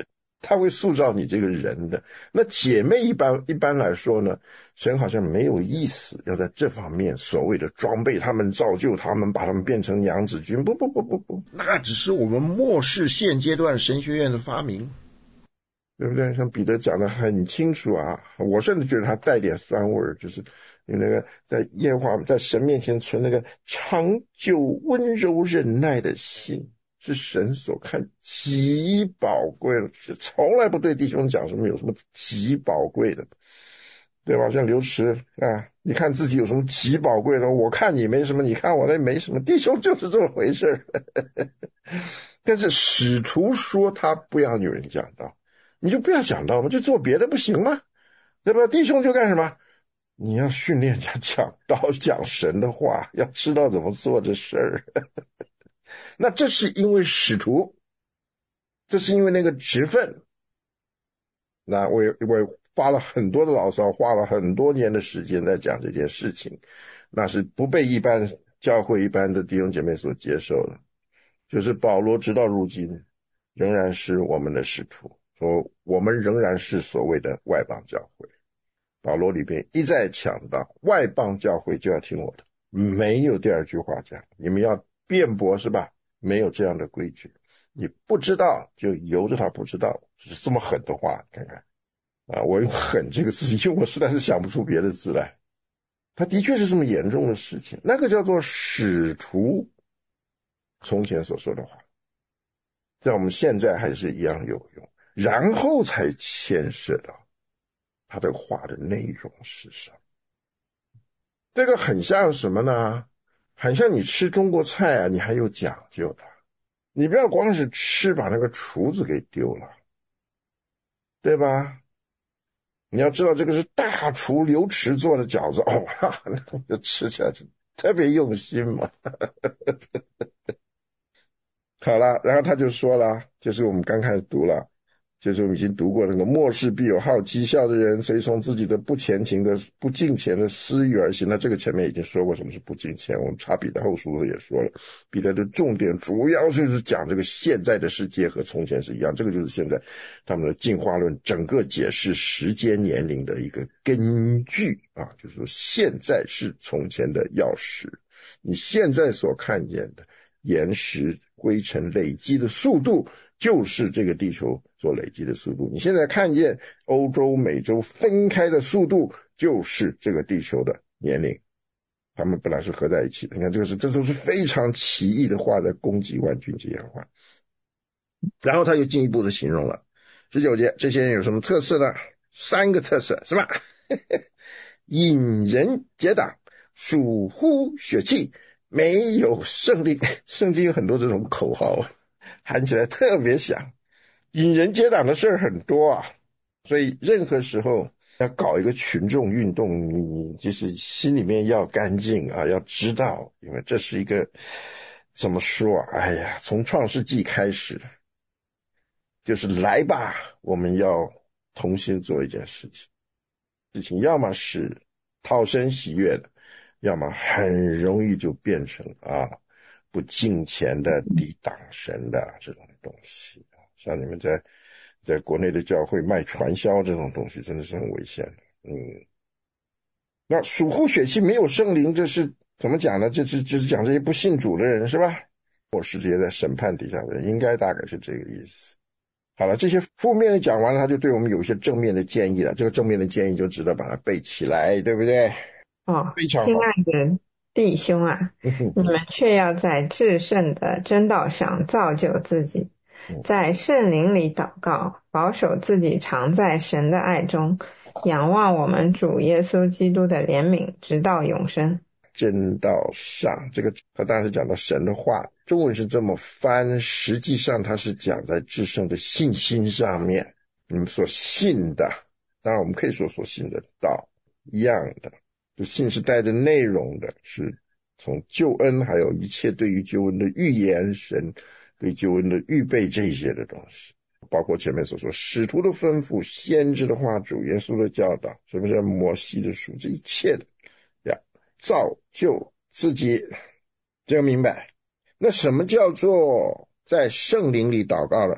[SPEAKER 2] 他会塑造你这个人的。那姐妹一般一般来说呢，神好像没有意思要在这方面所谓的装备他们，造就他们，把他们变成娘子军，不不不不不，那只是我们漠视现阶段神学院的发明，对不对？像彼得讲的很清楚啊，我甚至觉得他带点酸味，就是有那个在耶和华在神面前存那个长久温柔忍耐的心，是神所看极宝贵的，从来不对弟兄讲什么有什么极宝贵的，对吧？像刘慈啊，你看自己有什么极宝贵的？我看你没什么，你看我那没什么，弟兄就是这么回事但是使徒说他不要有人讲道，你就不要讲道嘛，就做别的不行吗？对吧？弟兄就干什么？你要训练他讲道，讲神的话，要知道怎么做这事儿。那这是因为使徒，这是因为那个职分。那我我发了很多的牢骚，花了很多年的时间在讲这件事情，那是不被一般教会一般的弟兄姐妹所接受的。就是保罗直到如今仍然是我们的使徒，说我们仍然是所谓的外邦教会。保罗里边一再强调，外邦教会就要听我的，没有第二句话讲，你们要辩驳是吧？没有这样的规矩，你不知道就由着他不知道，是这么狠的话，看看啊，我用狠这个字，因为我实在是想不出别的字来。他的确是这么严重的事情，那个叫做使徒从前所说的话，在我们现在还是一样有用，然后才牵涉到他的话的内容是什么。这个很像什么呢？很像你吃中国菜啊，你还有讲究的，你不要光是吃把那个厨子给丢了，对吧？你要知道这个是大厨刘池做的饺子，哦，那就吃起来是特别用心嘛。好了，然后他就说了，就是我们刚开始读了，就是我们已经读过那个末世必有好讥笑的人，随从自己的不虔勤的不敬虔的私欲而行。那这个前面已经说过什么是不敬虔，我们查彼得后书也说了，彼得的重点主要就是讲这个现在的世界和从前是一样，这个就是现在他们的进化论整个解释时间年龄的一个根据啊，就是说现在是从前的钥匙，你现在所看见的岩石灰尘累积的速度就是这个地球所累积的速度，你现在看见欧洲美洲分开的速度就是这个地球的年龄，他们本来是合在一起的。你看这个是这都是非常奇异的话，在攻击万军之言话。然后他又进一步的形容了十九节，这些人有什么特色呢？三个特色是吧？引人结党，属乎血气，没有胜利。圣经有很多这种口号，喊起来特别响，引人结党的事儿很多啊，所以任何时候要搞一个群众运动，你就是心里面要干净啊，要知道，因为这是一个怎么说啊？哎呀，从创世纪开始，就是来吧，我们要同心做一件事情，事情要么是讨神喜悦的，要么很容易就变成啊不敬虔的抵挡神的这种东西。像你们在在国内的教会卖传销这种东西真的是很危险的。嗯，那属乎血气没有圣灵，这是怎么讲呢？这是就是讲这些不信主的人是吧？或是这些在审判底下的人，应该大概是这个意思。好了，这些负面的讲完了，他就对我们有一些正面的建议了。这个正面的建议就值得把它背起来，对不对？
[SPEAKER 8] 哦，
[SPEAKER 2] 非常好。
[SPEAKER 8] 亲爱的弟兄啊，你们却要在至圣的真道上造就自己，在圣灵里祷告，保守自己常在神的爱中，仰望我们主耶稣基督的怜悯，直到永生。
[SPEAKER 2] 真道上，这个他当然是讲到神的话，中文是这么翻，实际上他是讲在至圣的信心上面，你们所信的，当然我们可以说所信的道一样的，这信是带着内容的，是从救恩还有一切对于救恩的预言，神对救恩的预备，这些的东西，包括前面所说使徒的吩咐，先知的话，主耶稣的教导，是不是摩西的书，这一切的呀，造就自己，这个明白。那什么叫做在圣灵里祷告了？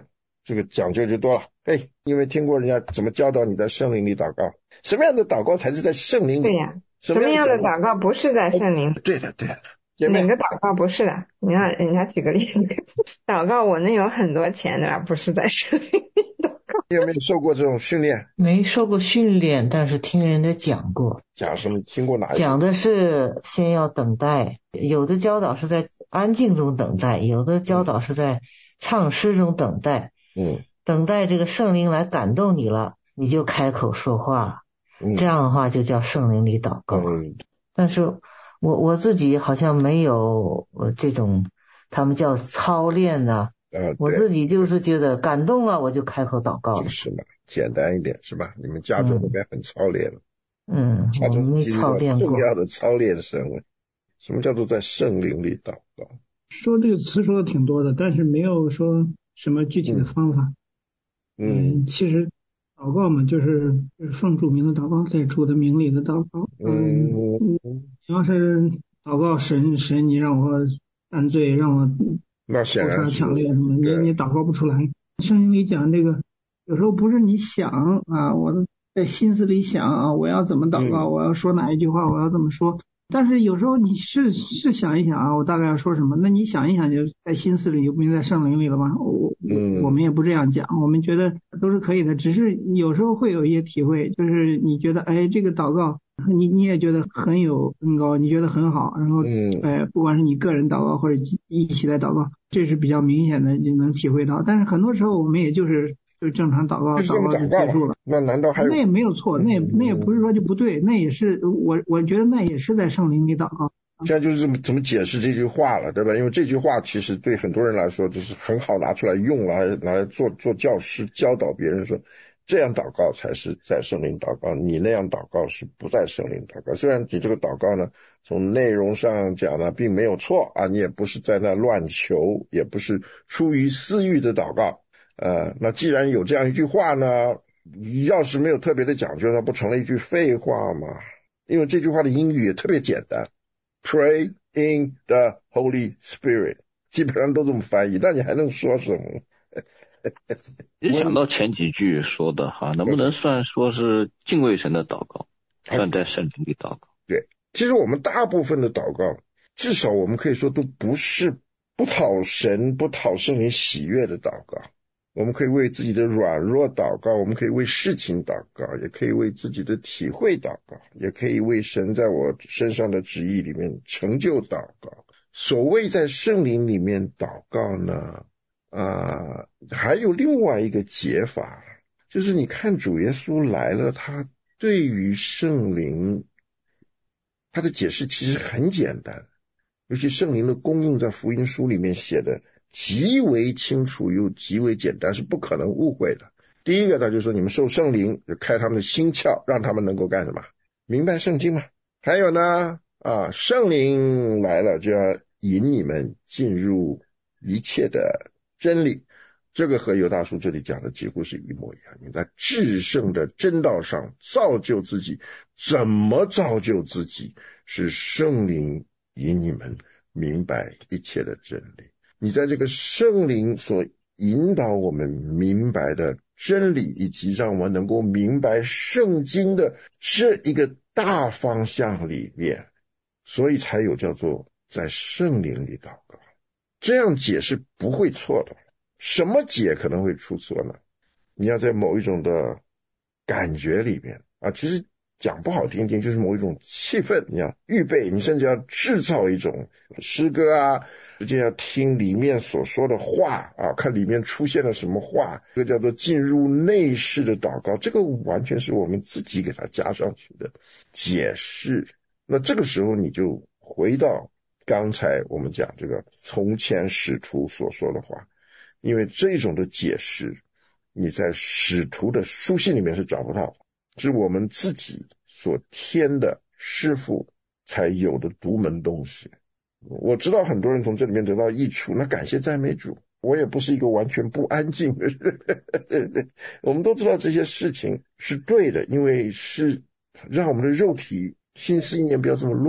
[SPEAKER 2] 这个讲究就多了。哎，因为听过人家怎么教导你在圣灵里祷告，什么样的祷告才是在圣灵里？
[SPEAKER 8] 对呀，什么样的祷告不是在圣灵里？
[SPEAKER 2] 对的对的，
[SPEAKER 8] 哪个祷告不是的？你让人家举个例子，祷告我能有很多钱对吧？不是在圣灵里祷告。
[SPEAKER 2] 你有没有受过这种训练？
[SPEAKER 5] 没受过训练，但是听人家讲过。
[SPEAKER 2] 讲什么？听过哪一？
[SPEAKER 5] 讲的是先要等待，有的教导是在安静中等待，有的教导是在唱诗中等待。
[SPEAKER 2] 嗯，
[SPEAKER 5] 等待这个圣灵来感动你了，你就开口说话，
[SPEAKER 2] 嗯、
[SPEAKER 5] 这样的话就叫圣灵里祷告。
[SPEAKER 2] 嗯，
[SPEAKER 5] 但是我我自己好像没有呃这种他们叫操练呢、
[SPEAKER 2] 啊，呃，
[SPEAKER 5] 我自己就是觉得感动了我就开口祷告了。
[SPEAKER 2] 就是嘛，简单一点是吧？你们加州那边很操练了。
[SPEAKER 5] 嗯，我们没操练过。
[SPEAKER 2] 重要的操练生活，什么叫做在圣灵里祷告？
[SPEAKER 6] 说这个词说的挺多的，但是没有说什么具体的方法。
[SPEAKER 2] 嗯，
[SPEAKER 6] 嗯其实祷告嘛，就是就是奉主名的祷告，在主的名里的祷告。嗯，
[SPEAKER 2] 嗯
[SPEAKER 6] 你要是祷告神神，你让我犯罪，让我
[SPEAKER 2] 那显然
[SPEAKER 6] 是强烈什么，你你祷告不出来。圣经里讲这个，有时候不是你想啊，我在心思里想啊，我要怎么祷告，
[SPEAKER 2] 嗯、
[SPEAKER 6] 我要说哪一句话，我要怎么说。但是有时候你是是想一想啊，我大概要说什么，那你想一想就在心思里，又不是在圣灵里了吗？我、
[SPEAKER 2] 嗯、
[SPEAKER 6] 我们也不这样讲，我们觉得都是可以的，只是有时候会有一些体会，就是你觉得哎这个祷告你你也觉得很有很高，你觉得很好，然后
[SPEAKER 2] 嗯
[SPEAKER 6] 哎不管是你个人祷告或者一起来祷告，这是比较明显的就能体会到。但是很多时候我们也就是就正常祷告，
[SPEAKER 2] 就是
[SPEAKER 6] 祷告就结束了。
[SPEAKER 2] 那难道还有？
[SPEAKER 6] 那也没有错，那也那也不是说就不对，那也是我我觉得那也是在圣灵里祷告。
[SPEAKER 2] 现在就是怎么怎么解释这句话了，对吧？因为这句话其实对很多人来说就是很好拿出来用，来拿来做做教师教导别人说，这样祷告才是在圣灵祷告，你那样祷告是不在圣灵祷告。虽然你这个祷告呢，从内容上讲呢，并没有错啊，你也不是在那乱求，也不是出于私欲的祷告。呃，那既然有这样一句话呢，要是没有特别的讲究，那不成了一句废话吗？因为这句话的英语也特别简单 ，Pray in the Holy Spirit， 基本上都这么翻译，那你还能说什么？
[SPEAKER 4] 也想到前几句说的哈，能不能算说是敬畏神的祷告，算在圣灵里祷告？
[SPEAKER 2] 对，其实我们大部分的祷告，至少我们可以说都不是不讨神、不讨圣灵喜悦的祷告。我们可以为自己的软弱祷告，我们可以为事情祷告，也可以为自己的体会祷告，也可以为神在我身上的旨意里面成就祷告。所谓在圣灵里面祷告呢，啊、呃，还有另外一个解法，就是你看主耶稣来了，他对于圣灵他的解释其实很简单，尤其圣灵的功用在福音书里面写的极为清楚又极为简单，是不可能误会的。第一个他就说你们受圣灵，就开他们的心窍，让他们能够干什么？明白圣经嘛。还有呢啊，圣灵来了就要引你们进入一切的真理，这个和犹大书这里讲的几乎是一模一样。你在至圣的真道上造就自己，怎么造就自己？是圣灵引你们明白一切的真理。你在这个圣灵所引导我们明白的真理，以及让我们能够明白圣经的这一个大方向里面，所以才有叫做在圣灵里祷告。这样解是不会错的。什么解可能会出错呢？你要在某一种的感觉里面啊，其实讲不好听听，就是某一种气氛，你要预备，你甚至要制造一种诗歌啊，直接要听里面所说的话啊，看里面出现了什么话，这个叫做进入内室的祷告，这个完全是我们自己给它加上去的解释。那这个时候你就回到刚才我们讲这个从前使徒所说的话，因为这种的解释你在使徒的书信里面是找不到的，是我们自己所添的师傅才有的独门东西。我知道很多人从这里面得到益处，那感谢赞美主，我也不是一个完全不安静的人我们都知道这些事情是对的，因为是让我们的肉体心思意念不要这么乱，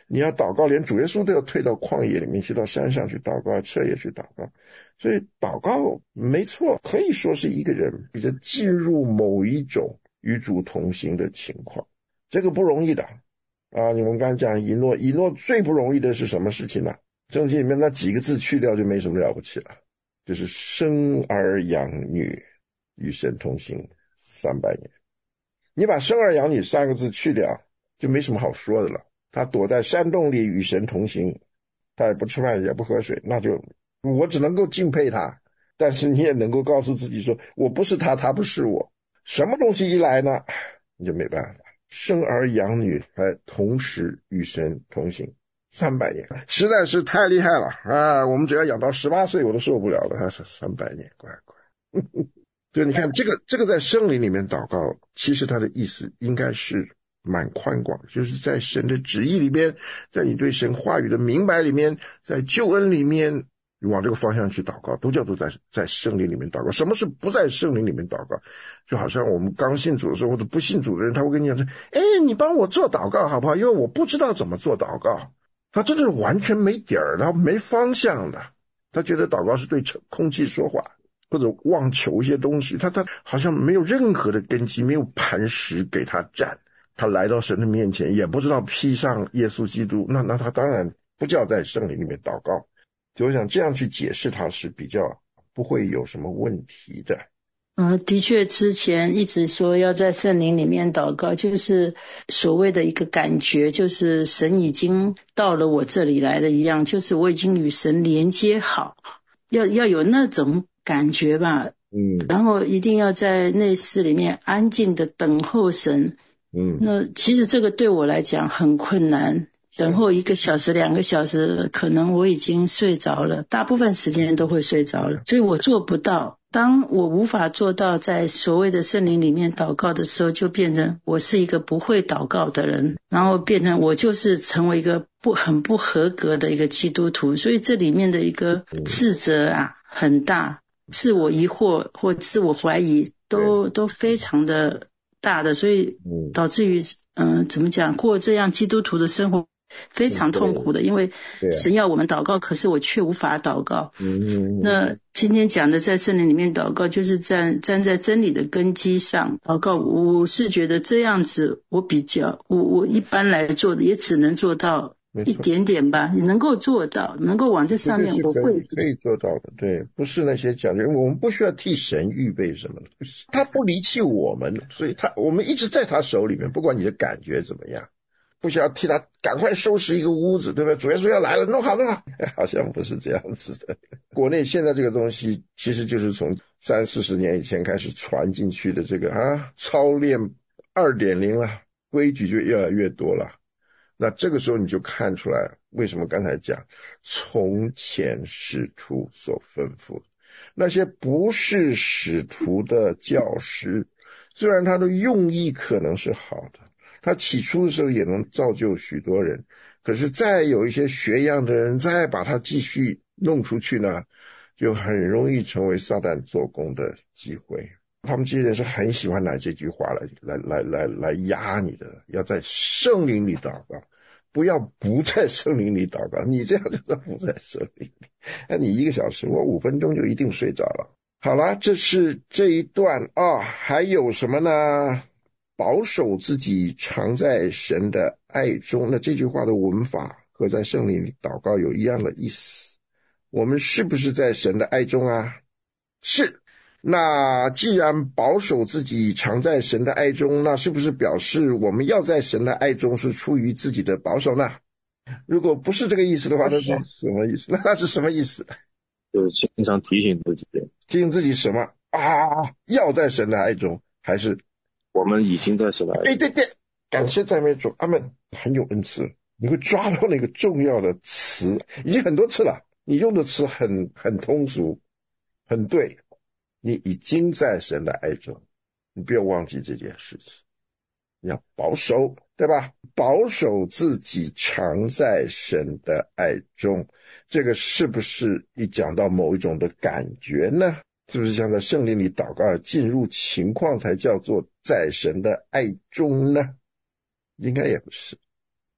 [SPEAKER 2] 你要祷告，连主耶稣都要退到旷野里面去，到山上去祷告，彻夜去祷告。所以祷告没错，可以说是一个人比较进入某一种与主同行的情况，这个不容易的啊。你们刚才讲以诺，以诺最不容易的是什么事情呢？圣经里面那几个字去掉就没什么了不起了，就是生儿养女与神同行三百年。你把生儿养女三个字去掉就没什么好说的了。他躲在山洞里与神同行，他也不吃饭也不喝水，那就我只能够敬佩他，但是你也能够告诉自己说，我不是他，他不是我。什么东西一来呢，你就没办法。生儿养女还同时与神同行三百年，实在是太厉害了啊！我们只要养到十八岁我都受不了了，他是三百年，乖乖。就你看这个这个在圣灵里面祷告，其实它的意思应该是蛮宽广，就是在神的旨意里面，在你对神话语的明白里面，在救恩里面，你往这个方向去祷告，都叫做在在圣灵里面祷告。什么是不在圣灵里面祷告？就好像我们刚信主的时候，或者不信主的人，他会跟你讲说，哎，你帮我做祷告好不好？因为我不知道怎么做祷告。他真的是完全没底儿的，没方向的。他觉得祷告是对空气说话，或者妄求一些东西，他他好像没有任何的根基，没有磐石给他站。他来到神的面前，也不知道披上耶稣基督，那那他当然不叫在圣灵里面祷告。就我想这样去解释，他是比较不会有什么问题的。
[SPEAKER 9] 呃，的确之前一直说要在圣灵里面祷告，就是所谓的一个感觉，就是神已经到了我这里来的一样，就是我已经与神连接好，要要有那种感觉吧。嗯，然后一定要在内室里面安静的等候神。嗯，那其实这个对我来讲很困难，等候一个小时两个小时，可能我已经睡着了，大部分时间都会睡着了，所以我做不到。当我无法做到在所谓的圣灵里面祷告的时候，就变成我是一个不会祷告的人，然后变成我就是成为一个不很不合格的一个基督徒。所以这里面的一个自责啊很大，自我疑惑或自我怀疑都都非常的大的，所以导致于嗯、呃，怎么讲，过这样基督徒的生活非常痛苦的，因为神要我们祷告，可是我却无法祷告。那今天讲的在圣灵里面祷告，就是站站在真理的根基上祷告。我是觉得这样子，我比较我我一般来做的也只能做到一点点吧，你能够做到，能够往这上面我会
[SPEAKER 2] 可以做到的。对，不是那些讲究，我们不需要替神预备什么的，他不离弃我们，所以他我们一直在他手里面，不管你的感觉怎么样，不需要替他赶快收拾一个屋子，对不对？主耶稣要来了，弄好弄好，好像不是这样子的。国内现在这个东西其实就是从三四十年以前开始传进去的这个啊操练 二点零 了，规矩就越来越多了。那这个时候你就看出来为什么刚才讲从前使徒所吩咐，那些不是使徒的教师，虽然他的用意可能是好的，他起初的时候也能造就许多人，可是再有一些学样的人再把他继续弄出去呢，就很容易成为撒旦做工的机会。他们这些人是很喜欢拿这句话来来来来来压你的，要在圣灵里祷告，不要不在圣灵里祷告。你这样就是不在圣灵里，那你一个小时我五分钟就一定睡着了。好了，这是这一段啊，还有什么呢？保守自己常在神的爱中，那这句话的文法和在圣灵里祷告有一样的意思。我们是不是在神的爱中啊？是。那既然保守自己常在神的爱中，那是不是表示我们要在神的爱中是出于自己的保守呢？如果不是这个意思的话，那是什么意思？那是什么意思？
[SPEAKER 7] 就是经常提醒自己，
[SPEAKER 2] 提醒自己什么啊？要在神的爱中，还是
[SPEAKER 7] 我们已经在神的爱中？
[SPEAKER 2] 哎，对对，感谢赞美主，他们很有恩赐，你会抓到那个重要的词，已经很多次了，你用的词很很通俗，很对。你已经在神的爱中，你不要忘记这件事情，你要保守，对吧？保守自己常在神的爱中，这个是不是一讲到某一种的感觉呢？是不是像在圣灵里祷告进入情况才叫做在神的爱中呢？应该也不是，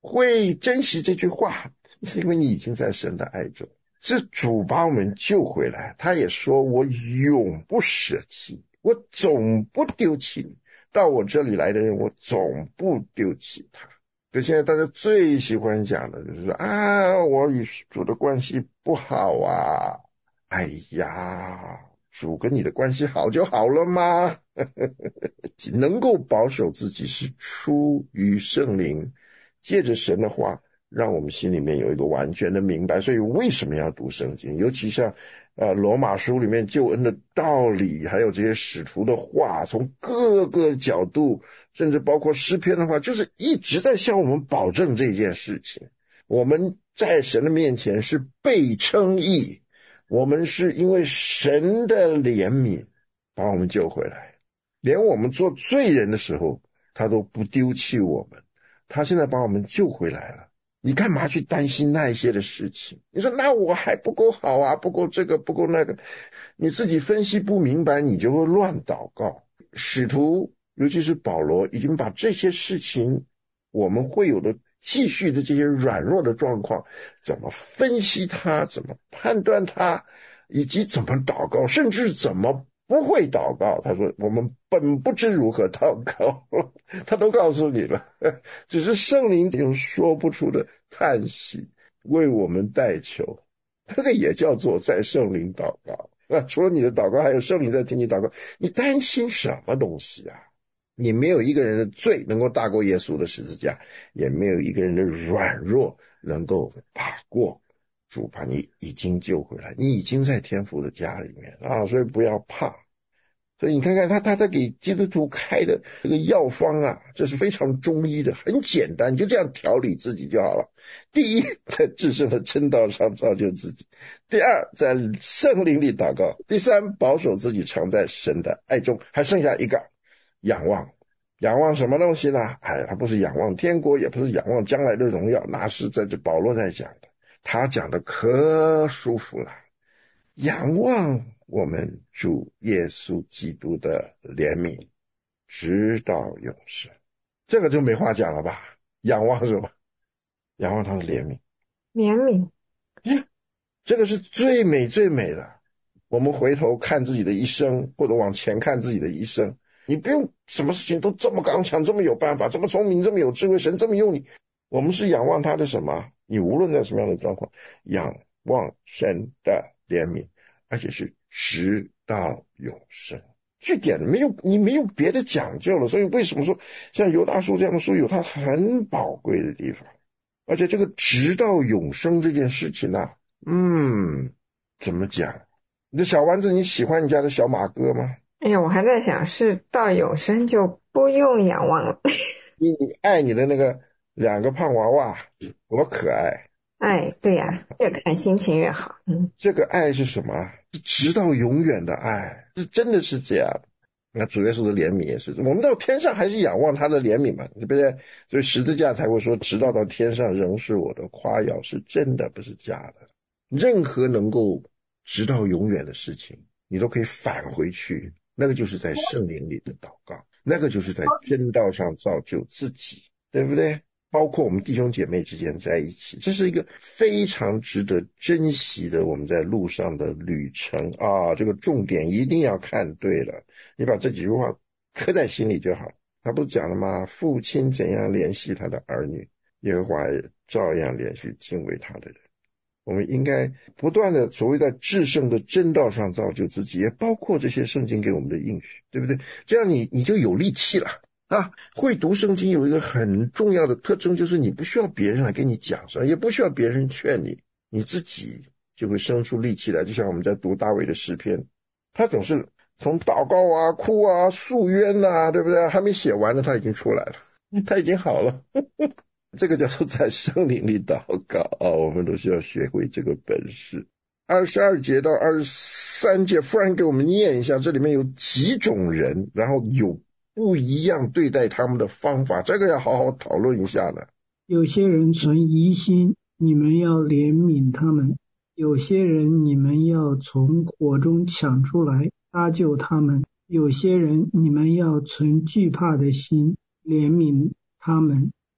[SPEAKER 2] 会珍惜这句话，是因为你已经在神的爱中，是主把我们救回来。他也说我永不舍弃，我总不丢弃你，到我这里来的人我总不丢弃他。所以现在大家最喜欢讲的就是说啊，我与主的关系不好啊，哎呀，主跟你的关系好就好了吗？能够保守自己是出于圣灵，借着神的话让我们心里面有一个完全的明白。所以为什么要读圣经，尤其像呃罗马书里面救恩的道理，还有这些使徒的话，从各个角度，甚至包括诗篇的话，就是一直在向我们保证这件事情。我们在神的面前是被称义，我们是因为神的怜悯把我们救回来，连我们做罪人的时候他都不丢弃我们，他现在把我们救回来了，你干嘛去担心那一些的事情？你说那我还不够好啊，不够这个不够那个，你自己分析不明白，你就会乱祷告。使徒尤其是保罗已经把这些事情，我们会有的继续的这些软弱的状况，怎么分析它，怎么判断它，以及怎么祷告，甚至怎么不会祷告，他说我们本不知如何祷告，他都告诉你了，只是圣灵用说不出的叹息为我们代求，这个也叫做在圣灵祷告。那除了你的祷告，还有圣灵在听你祷告，你担心什么东西啊？你没有一个人的罪能够大过耶稣的十字架，也没有一个人的软弱能够大过主把你已经救回来，你已经在天父的家里面啊，所以不要怕。所以你看看他他在给基督徒开的这个药方啊，这是非常中医的，很简单，你就这样调理自己就好了。第一，在至圣的真道上造就自己；第二，在圣灵里祷告；第三，保守自己常在神的爱中。还剩下一个仰望。仰望什么东西呢？哎，他不是仰望天国，也不是仰望将来的荣耀，那是在这保罗在讲的，他讲的可舒服了。仰望我们主耶稣基督的怜悯，直到永生，这个就没话讲了吧？仰望什么？仰望他的怜悯。
[SPEAKER 8] 怜悯，
[SPEAKER 2] 这个是最美最美的。我们回头看自己的一生，或者往前看自己的一生，你不用什么事情都这么刚强，这么有办法，这么聪明，这么有智慧，神这么用你。我们是仰望他的什么？你无论在什么样的状况，仰望神的怜悯，而且是直到永生。据点没有，你没有别的讲究了。所以为什么说像犹大书这样的书有它很宝贵的地方？而且这个直到永生这件事情啊，嗯，怎么讲？你的小丸子，你喜欢你家的小马哥吗？
[SPEAKER 8] 哎呀，我还在想，是到永生就不用仰望了。
[SPEAKER 2] 你你爱你的那个两个胖娃娃，多可爱！
[SPEAKER 8] 哎，对呀、啊，越看心情越好。嗯，
[SPEAKER 2] 这个爱是什么？是直到永远的爱，是真的是这样。那主耶稣的怜悯也是，我们到天上还是仰望他的怜悯嘛，对不对？所以十字架才会说，直到到天上仍是我的夸耀，是真的，不是假的。任何能够直到永远的事情，你都可以返回去，那个就是在圣灵里的祷告，那个就是在真道上造就自己，对不对？包括我们弟兄姐妹之间在一起，这是一个非常值得珍惜的我们在路上的旅程啊！这个重点一定要看对了，你把这几句话刻在心里就好。他不是讲了吗？父亲怎样怜惜他的儿女，耶和华也照样怜惜敬畏他的人。我们应该不断的所谓在至圣的真道上造就自己，也包括这些圣经给我们的应许，对不对？这样你你就有力气了啊！会读圣经有一个很重要的特征，就是你不需要别人来跟你讲什么，也不需要别人劝你，你自己就会生出力气来。就像我们在读大卫的诗篇，他总是从祷告啊、哭啊、诉冤啊，对不对？还没写完呢，他已经出来了，他已经好了。这个叫做在圣灵里祷告啊，我们都需要学会这个本事。二十二节到二十三节，夫人给我们念一下，这里面有几种人，然后有不一样对待他们的方法，这个要好好讨论一下呢。
[SPEAKER 6] 有些人存疑心，你们要怜悯他们；有些人你们要从火中抢出来，搭救他们；有些人你们要存惧怕的心，怜悯他们；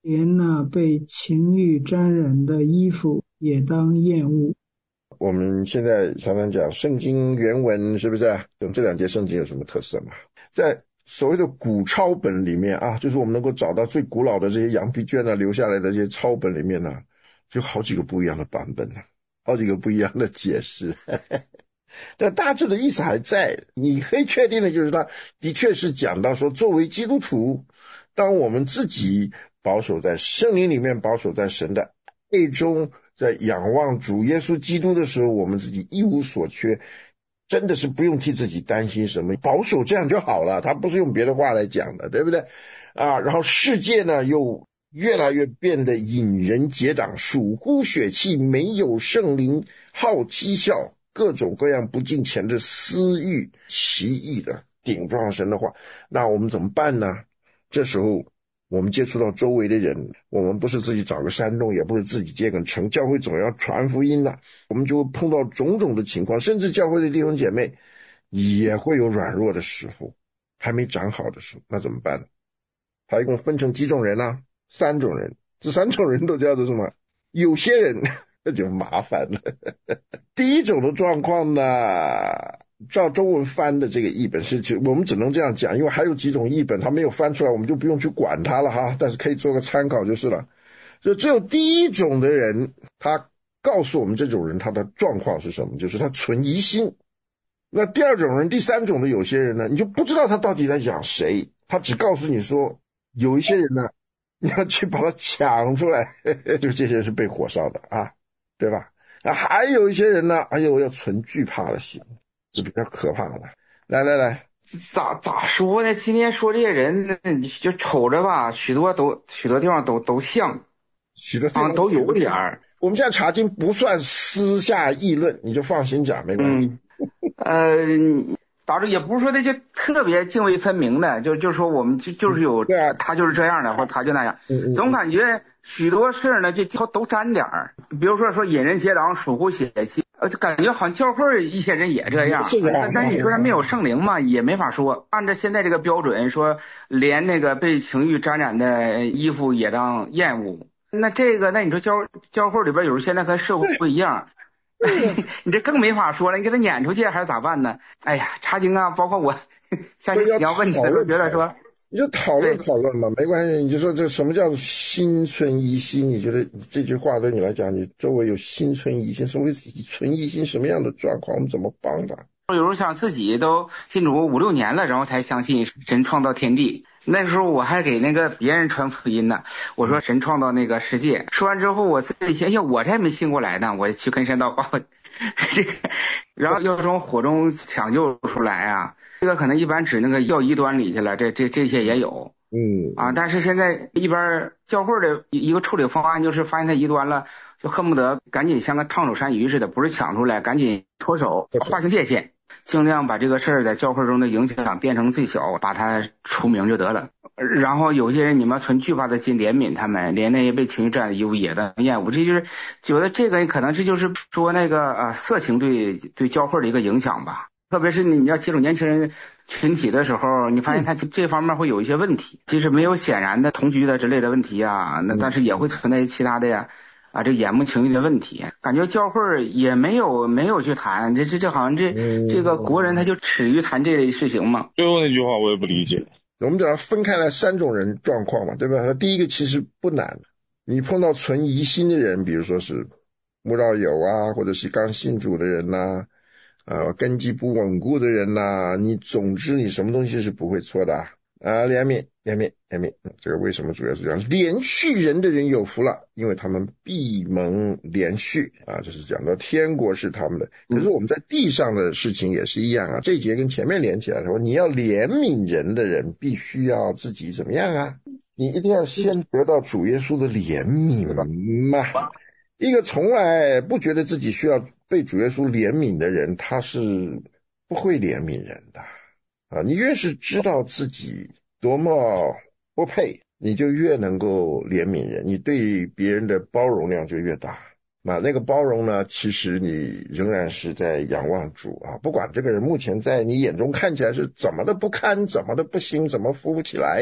[SPEAKER 6] 连那被情欲沾染的衣服也当厌恶。
[SPEAKER 2] 我们现在常常讲圣经原文，是不是？用这两节圣经有什么特色吗？在所谓的古抄本里面啊，就是我们能够找到最古老的这些羊皮卷啊，留下来的这些抄本里面呢、啊，就好几个不一样的版本，好几个不一样的解释。但大致的意思还在，你可以确定的就是他的确是讲到说，作为基督徒，当我们自己保守在圣灵里面，保守在神的爱中，在仰望主耶稣基督的时候，我们自己一无所缺，真的是不用替自己担心什么，保守这样就好了，他不是用别的话来讲的，对不对啊？然后世界呢又越来越变得引人结党，属乎血气，没有圣灵，好讥笑，各种各样不敬虔的私欲，奇异的顶撞神的话，那我们怎么办呢？这时候我们接触到周围的人，我们不是自己找个山洞，也不是自己建个城，教会总要传福音的，我们就会碰到种种的情况，甚至教会的弟兄姐妹也会有软弱的时候，还没长好的时候，那怎么办呢？他一共分成几种人呢？三种人，这三种人都叫做什么？有些人那就麻烦了。第一种的状况呢，照中文翻的这个译本是，我们只能这样讲，因为还有几种译本他没有翻出来，我们就不用去管它了哈，但是可以做个参考就是了。就只有第一种的人，他告诉我们这种人他的状况是什么，就是他存疑心。那第二种人，第三种的有些人呢，你就不知道他到底在讲谁，他只告诉你说有一些人呢，你要去把他抢出来，就这些人是被火烧的啊，对吧？啊，还有一些人呢，哎呦，要存惧怕的心，是比较可怕的。来来来，
[SPEAKER 1] 咋咋说呢？今天说这些人，你就瞅着吧，许多都许多地方都都像，
[SPEAKER 2] 许多地方
[SPEAKER 1] 都有点儿。
[SPEAKER 2] 我们现在查经不算私下议论，你就放心讲，没关系。
[SPEAKER 1] 嗯、呃。导致也不是说的就特别泾渭分明的，就就说我们就就是有，他就是这样的，或他就那样，总感觉许多事呢就都都沾点儿。比如说说引人结党，属乎血气，呃，感觉好像教会一些人也这样，但但是你说他没有圣灵嘛，也没法说。按照现在这个标准说，连那个被情欲沾染的衣服也当厌恶，那这个那你说教教会里边有时候现在和社会不一样。你这更没法说了，你给他撵出去还是咋办呢？哎呀，查经啊，包括我像你要问你的时候，觉得说
[SPEAKER 2] 你就讨论讨论嘛，没关系。你就说这什么叫心存疑心？你觉得这句话对你来讲，你周围有心存疑心，所谓存疑心什么样的状况？我们怎么帮他？
[SPEAKER 1] 有时候想自己都信主五六年了，然后才相信神创造天地。那时候我还给那个别人传福音呢，我说神创造那个世界，说完之后我自己想，哎呀，我这还没信过来呢，我去跟神祷告，这个，然后又从火中抢救出来啊，这个可能一般指那个药医端里去了，这这这些也有，
[SPEAKER 2] 嗯
[SPEAKER 1] 啊，但是现在一边教会的一个处理方案就是发现他异端了，就恨不得赶紧像个烫手山芋似的，不是抢出来，赶紧脱手，划清界限。尽量把这个事儿在教会中的影响变成最小，把它除名就得了。然后有些人你们存惧怕的心怜悯他们，连那些被情绪占的衣服也的厌恶，这就是觉得这个可能这就是说那个呃色情对对教会的一个影响吧。特别是你要接触年轻人群体的时候，你发现他这方面会有一些问题，即使没有显然的同居的之类的问题啊，那但是也会存在其他的呀。啊，这眼目情欲的问题，感觉教会也没有没有去谈，这这这好像这这个国人他就耻于谈这类事情嘛。
[SPEAKER 7] 最后那句话我也不理解。
[SPEAKER 2] 我们只要分开来三种人状况嘛，对吧？第一个其实不难，你碰到存疑心的人，比如说是慕道友啊，或者是刚信主的人呐、啊，呃，根基不稳固的人呐、啊，你总之你什么东西是不会错的啊。啊，怜悯，怜悯，怜悯，这个为什么主要是这样？连续人的人有福了，因为他们必蒙连续啊，这是讲到天国是他们的。可是我们在地上的事情也是一样啊，这一节跟前面连起来说，你要怜悯人的人，必须要自己怎么样啊？你一定要先得到主耶稣的怜悯嘛。一个从来不觉得自己需要被主耶稣怜悯的人，他是不会怜悯人的。啊，你越是知道自己多么不配，你就越能够怜悯人，你对别人的包容量就越大。那那个包容呢，其实你仍然是在仰望主啊，不管这个人目前在你眼中看起来是怎么的不堪，怎么的不行，怎么扶不起来，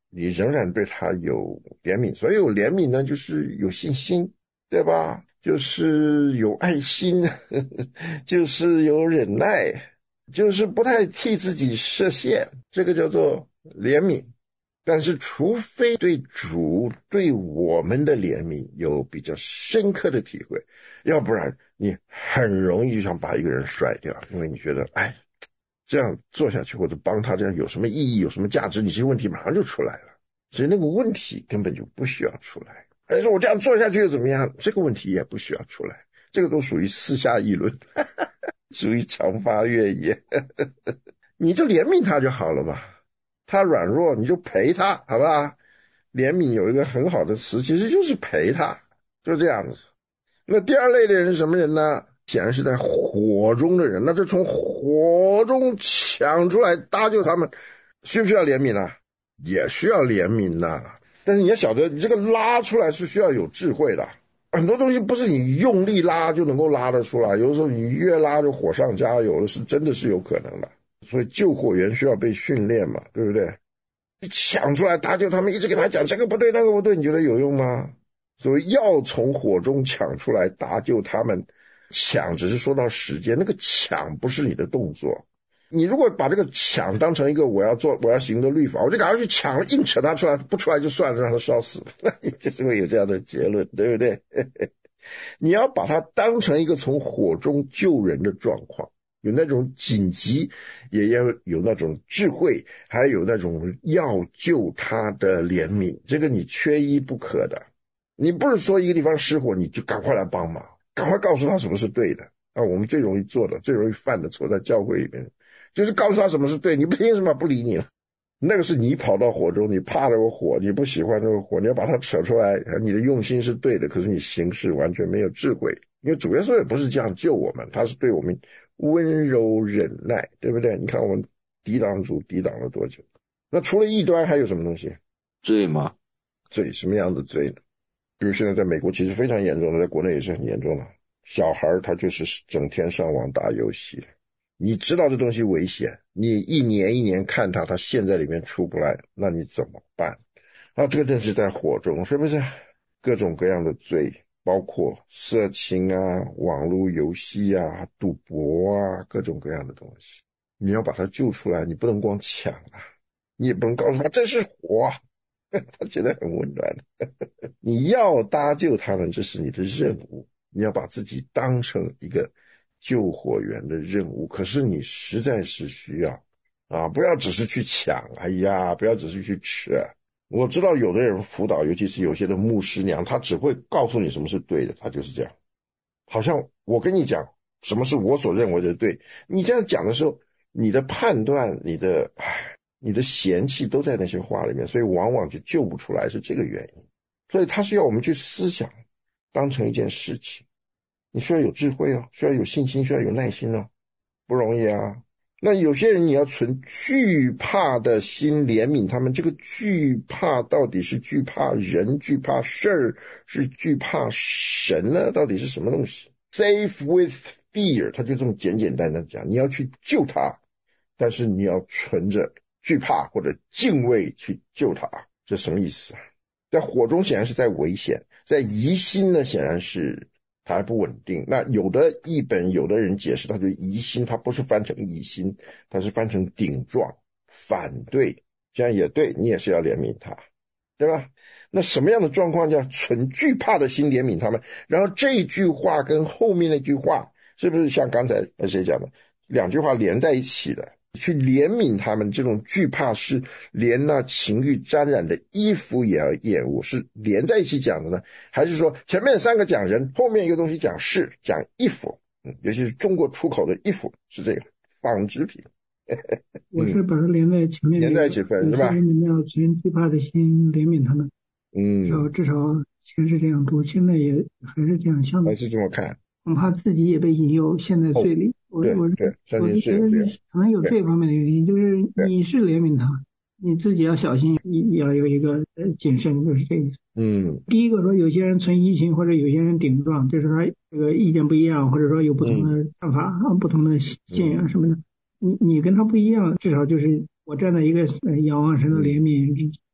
[SPEAKER 2] 你仍然对他有怜悯。所以有怜悯呢，就是有信心，对吧？就是有爱心，呵呵，就是有忍耐，就是不太替自己设限，这个叫做怜悯。但是除非对主对我们的怜悯有比较深刻的体会，要不然你很容易就想把一个人甩掉，因为你觉得哎，这样做下去或者帮他这样有什么意义，有什么价值，你这些问题马上就出来了。所以那个问题根本就不需要出来。但是我这样做下去又怎么样，这个问题也不需要出来，这个都属于私下议论，呵呵，属于常发怨言，呵呵，你就怜悯他就好了嘛。他软弱你就陪他，好吧？怜悯有一个很好的词，其实就是陪他，就这样子。那第二类的人是什么人呢？显然是在火中的人，那就从火中抢出来搭救他们，需不需要怜悯啊？也需要怜悯啊。但是你要晓得，你这个拉出来是需要有智慧的，很多东西不是你用力拉就能够拉得出来，有的时候你越拉就火上加油了，是真的是有可能的。所以救火员需要被训练嘛，对不对？你抢出来搭救他们，一直给他讲这个不对那个不对，你觉得有用吗？所以要从火中抢出来搭救他们，抢只是说到时间，那个抢不是你的动作。你如果把这个抢当成一个我要做我要行的律法，我就赶快去抢，硬扯他出来，不出来就算了，让他烧死，就是会有这样的结论，对不对？你要把它当成一个从火中救人的状况，有那种紧急，也要有那种智慧，还有那种要救他的怜悯，这个你缺一不可的。你不是说一个地方失火你就赶快来帮忙，赶快告诉他什么是对的啊！我们最容易做的最容易犯的错在教会里面，就是告诉他什么是对，你不听什么不理你了。那个是你跑到火中，你怕这个火，你不喜欢这个火，你要把它扯出来，你的用心是对的，可是你行事完全没有智慧。因为主耶稣也不是这样救我们，他是对我们温柔忍耐，对不对？你看我们抵挡主抵挡了多久？那除了异端还有什么东西？
[SPEAKER 7] 罪吗？
[SPEAKER 2] 罪，什么样的罪呢？比如现在在美国其实非常严重的，在国内也是很严重的，小孩他就是整天上网打游戏，你知道这东西危险，你一年一年看他，他陷在里面出不来，那你怎么办？啊，这个真是在火中，是不是？各种各样的罪，包括色情啊、网络游戏啊、赌博啊，各种各样的东西，你要把他救出来，你不能光抢啊，你也不能告诉他这是火，他觉得很温暖。你要搭救他们，这是你的任务，你要把自己当成一个救火员的任务。可是你实在是需要啊，不要只是去抢，哎呀，不要只是去吃。我知道有的人辅导，尤其是有些的牧师娘，他只会告诉你什么是对的，他就是这样。好像我跟你讲什么是我所认为的对，你这样讲的时候，你的判断，你的唉你的嫌弃都在那些话里面，所以往往就救不出来，是这个原因。所以他是要我们去思想，当成一件事情。你需要有智慧哦，需要有信心，需要有耐心哦，不容易啊。那有些人你要存惧怕的心怜悯他们，这个惧怕到底是惧怕人，惧怕事儿，是惧怕神呢？到底是什么东西？ Safe with fear， 他就这么简简单单讲，你要去救他，但是你要存着惧怕或者敬畏去救他，这什么意思啊？在火中显然是在危险，在疑心呢显然是它还不稳定。那有的译本有的人解释，他就疑心，他不是翻成疑心，他是翻成顶撞反对，这样也对，你也是要怜悯他，对吧？那什么样的状况叫存惧怕的心怜悯他们？然后这句话跟后面那句话是不是像刚才谁讲的，两句话连在一起的？去怜悯他们，这种惧怕是连那情欲沾染的衣服也要厌恶，是连在一起讲的呢？还是说前面三个讲人，后面一个东西讲事，讲衣服，嗯，尤其是中国出口的衣服是这个纺织品。
[SPEAKER 6] 我是把它连在前面，
[SPEAKER 2] 连在一起分是吧？
[SPEAKER 6] 你们要存惧怕的心怜悯他们，
[SPEAKER 2] 嗯，
[SPEAKER 6] 至少至少前是这样读，现在也还是这样想的，
[SPEAKER 2] 还是这么看。
[SPEAKER 6] 恐怕自己也被引诱陷在罪里。
[SPEAKER 2] 哦、对
[SPEAKER 6] 我
[SPEAKER 2] 对，
[SPEAKER 6] 我是觉得可能有这方面的原因，就是你是怜悯他，你自己要小心，也要有一个谨慎，就是这意思。
[SPEAKER 2] 嗯，
[SPEAKER 6] 第一个说有些人存疑情，或者有些人顶撞，就是他这个意见不一样，或者说有不同的看法、嗯、不同的信仰什么的，你你跟他不一样，至少就是我站在一个仰望神的怜悯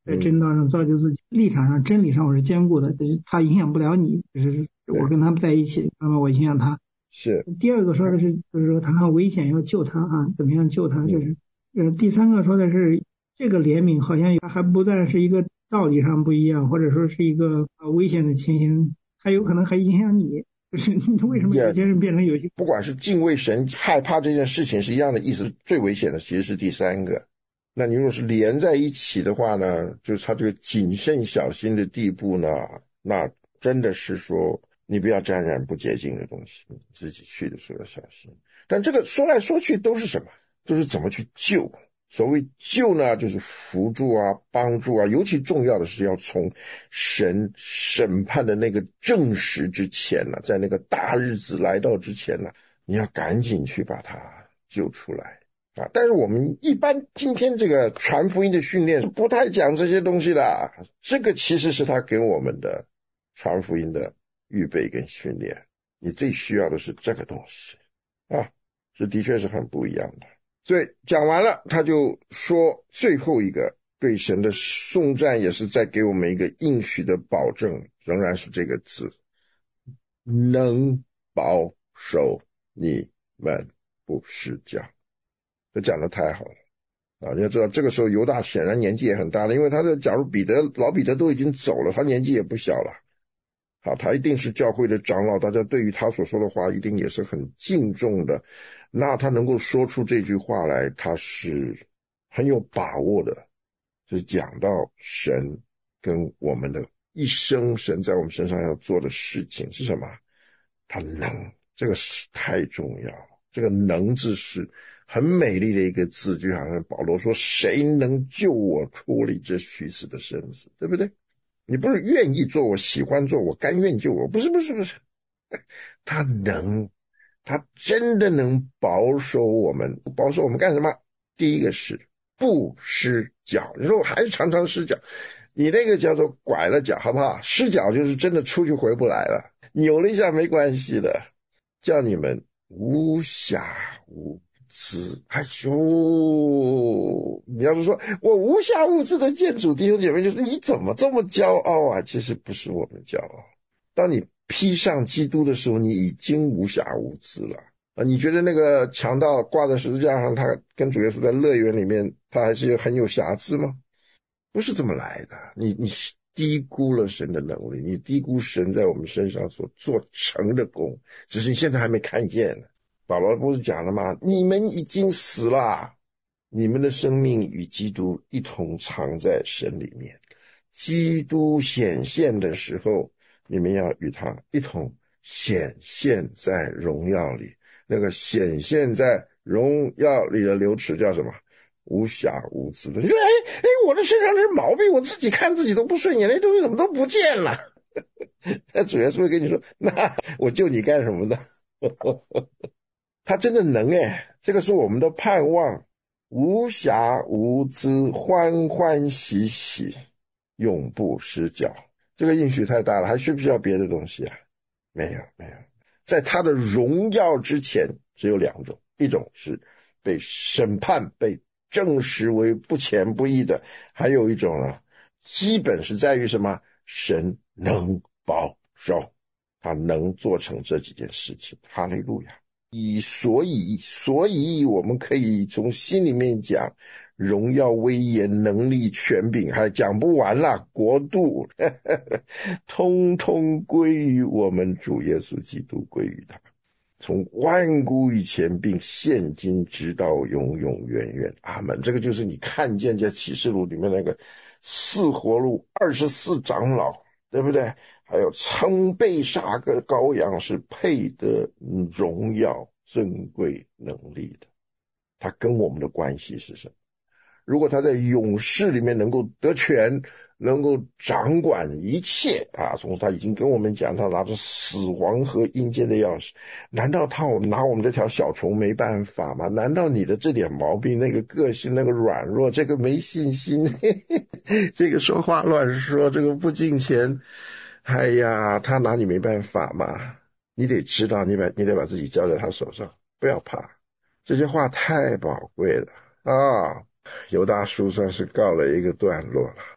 [SPEAKER 6] 在真道上造就自己，立场上真理上我是坚固的，但是他影响不了你，就是我跟他们在一起，那么我影响他。
[SPEAKER 2] 是
[SPEAKER 6] 第二个说的是，就是说他很危险要救他啊，怎么样救他？这是呃，第三个说的是这个怜悯好像还不但是一个道理上不一样，或者说是一个呃危险的情形，还有可能还影响你。就是为什么有些人变成有些，
[SPEAKER 2] 不管是敬畏神、害怕这件事情是一样的意思，最危险的其实是第三个。那你如果是连在一起的话呢，就是他这个谨慎小心的地步呢，那真的是说你不要沾染不洁净的东西，你自己去的时候要小心。但这个说来说去都是什么？就是怎么去救。所谓救呢，就是扶助啊，帮助啊，尤其重要的是要从神审判的那个证实之前呢，在那个大日子来到之前呢，你要赶紧去把它救出来啊！但是我们一般今天这个传福音的训练是不太讲这些东西的，这个其实是他给我们的传福音的预备跟训练，你最需要的是这个东西啊，这的确是很不一样的。所以讲完了，他就说最后一个对神的颂赞也是在给我们一个应许的保证，仍然是这个字，能保守你们不失脚。这讲得太好了啊！你要知道这个时候犹大显然年纪也很大了，因为他的假如彼得老彼得都已经走了，他年纪也不小了。好，他一定是教会的长老，大家对于他所说的话一定也是很敬重的。那他能够说出这句话来，他是很有把握的，就是讲到神跟我们的一生，神在我们身上要做的事情是什么？他能，这个是太重要了。这个能字是很美丽的一个字，就好像保罗说，谁能救我脱离这虚死的身子，对不对？你不是愿意做，我喜欢做，我甘愿救我，不是不是不是，他能，他真的能保守我们。保守我们干什么？第一个是不失脚。你说我还是常常失脚，你那个叫做拐了脚，好不好？失脚就是真的出去回不来了，扭了一下没关系的，叫你们无瑕无知。哎呦，你要是说我无瑕无知的见主，弟兄姐妹，就是你怎么这么骄傲啊？其实不是我们骄傲，当你披上基督的时候，你已经无瑕无知了啊！你觉得那个强盗挂在十字架上，他跟主耶稣在乐园里面，他还是很有瑕疵吗？不是这么来的。你你低估了神的能力，你低估神在我们身上所做成的功，只是你现在还没看见。保罗不是讲了吗？你们已经死了，你们的生命与基督一同藏在神里面，基督显现的时候，你们要与他一同显现在荣耀里。那个显现在荣耀里的流池叫什么？无瑕无疵的。你说哎哎，我的身上这毛病我自己看自己都不顺眼，那东西怎么都不见了？那主耶稣会跟你说，那我救你干什么呢？他真的能哎，这个是我们的盼望，无瑕无疵，欢欢喜喜，永不失脚。这个应许太大了，还需不需要别的东西啊？没有没有，在他的荣耀之前只有两种，一种是被审判被证实为不虔不义的，还有一种呢，基本是在于什么？神能保守，他能做成这几件事情。哈利路亚。以所以所以我们可以从心里面讲，荣耀威严能力权柄还讲不完啦，国度呵呵通通归于我们主耶稣基督，归于他，从万古以前并现今直到永永远远，阿们。这个就是你看见在启示录里面那个四活路二十四长老，对不对？还有称被杀个羔羊是配得荣耀尊贵能力的，他跟我们的关系是什么？如果他在勇士里面能够得权，能够掌管一切啊，从他已经跟我们讲他拿着死亡和阴间的钥匙，难道他拿我们这条小虫没办法吗？难道你的这点毛病，那个个性，那个软弱，这个没信心，嘿嘿这个说话乱说，这个不敬虔，哎呀，他拿你没办法嘛？你得知道，你把你得把自己交在他手上，不要怕。这些话太宝贵了啊！犹大书算是告了一个段落了。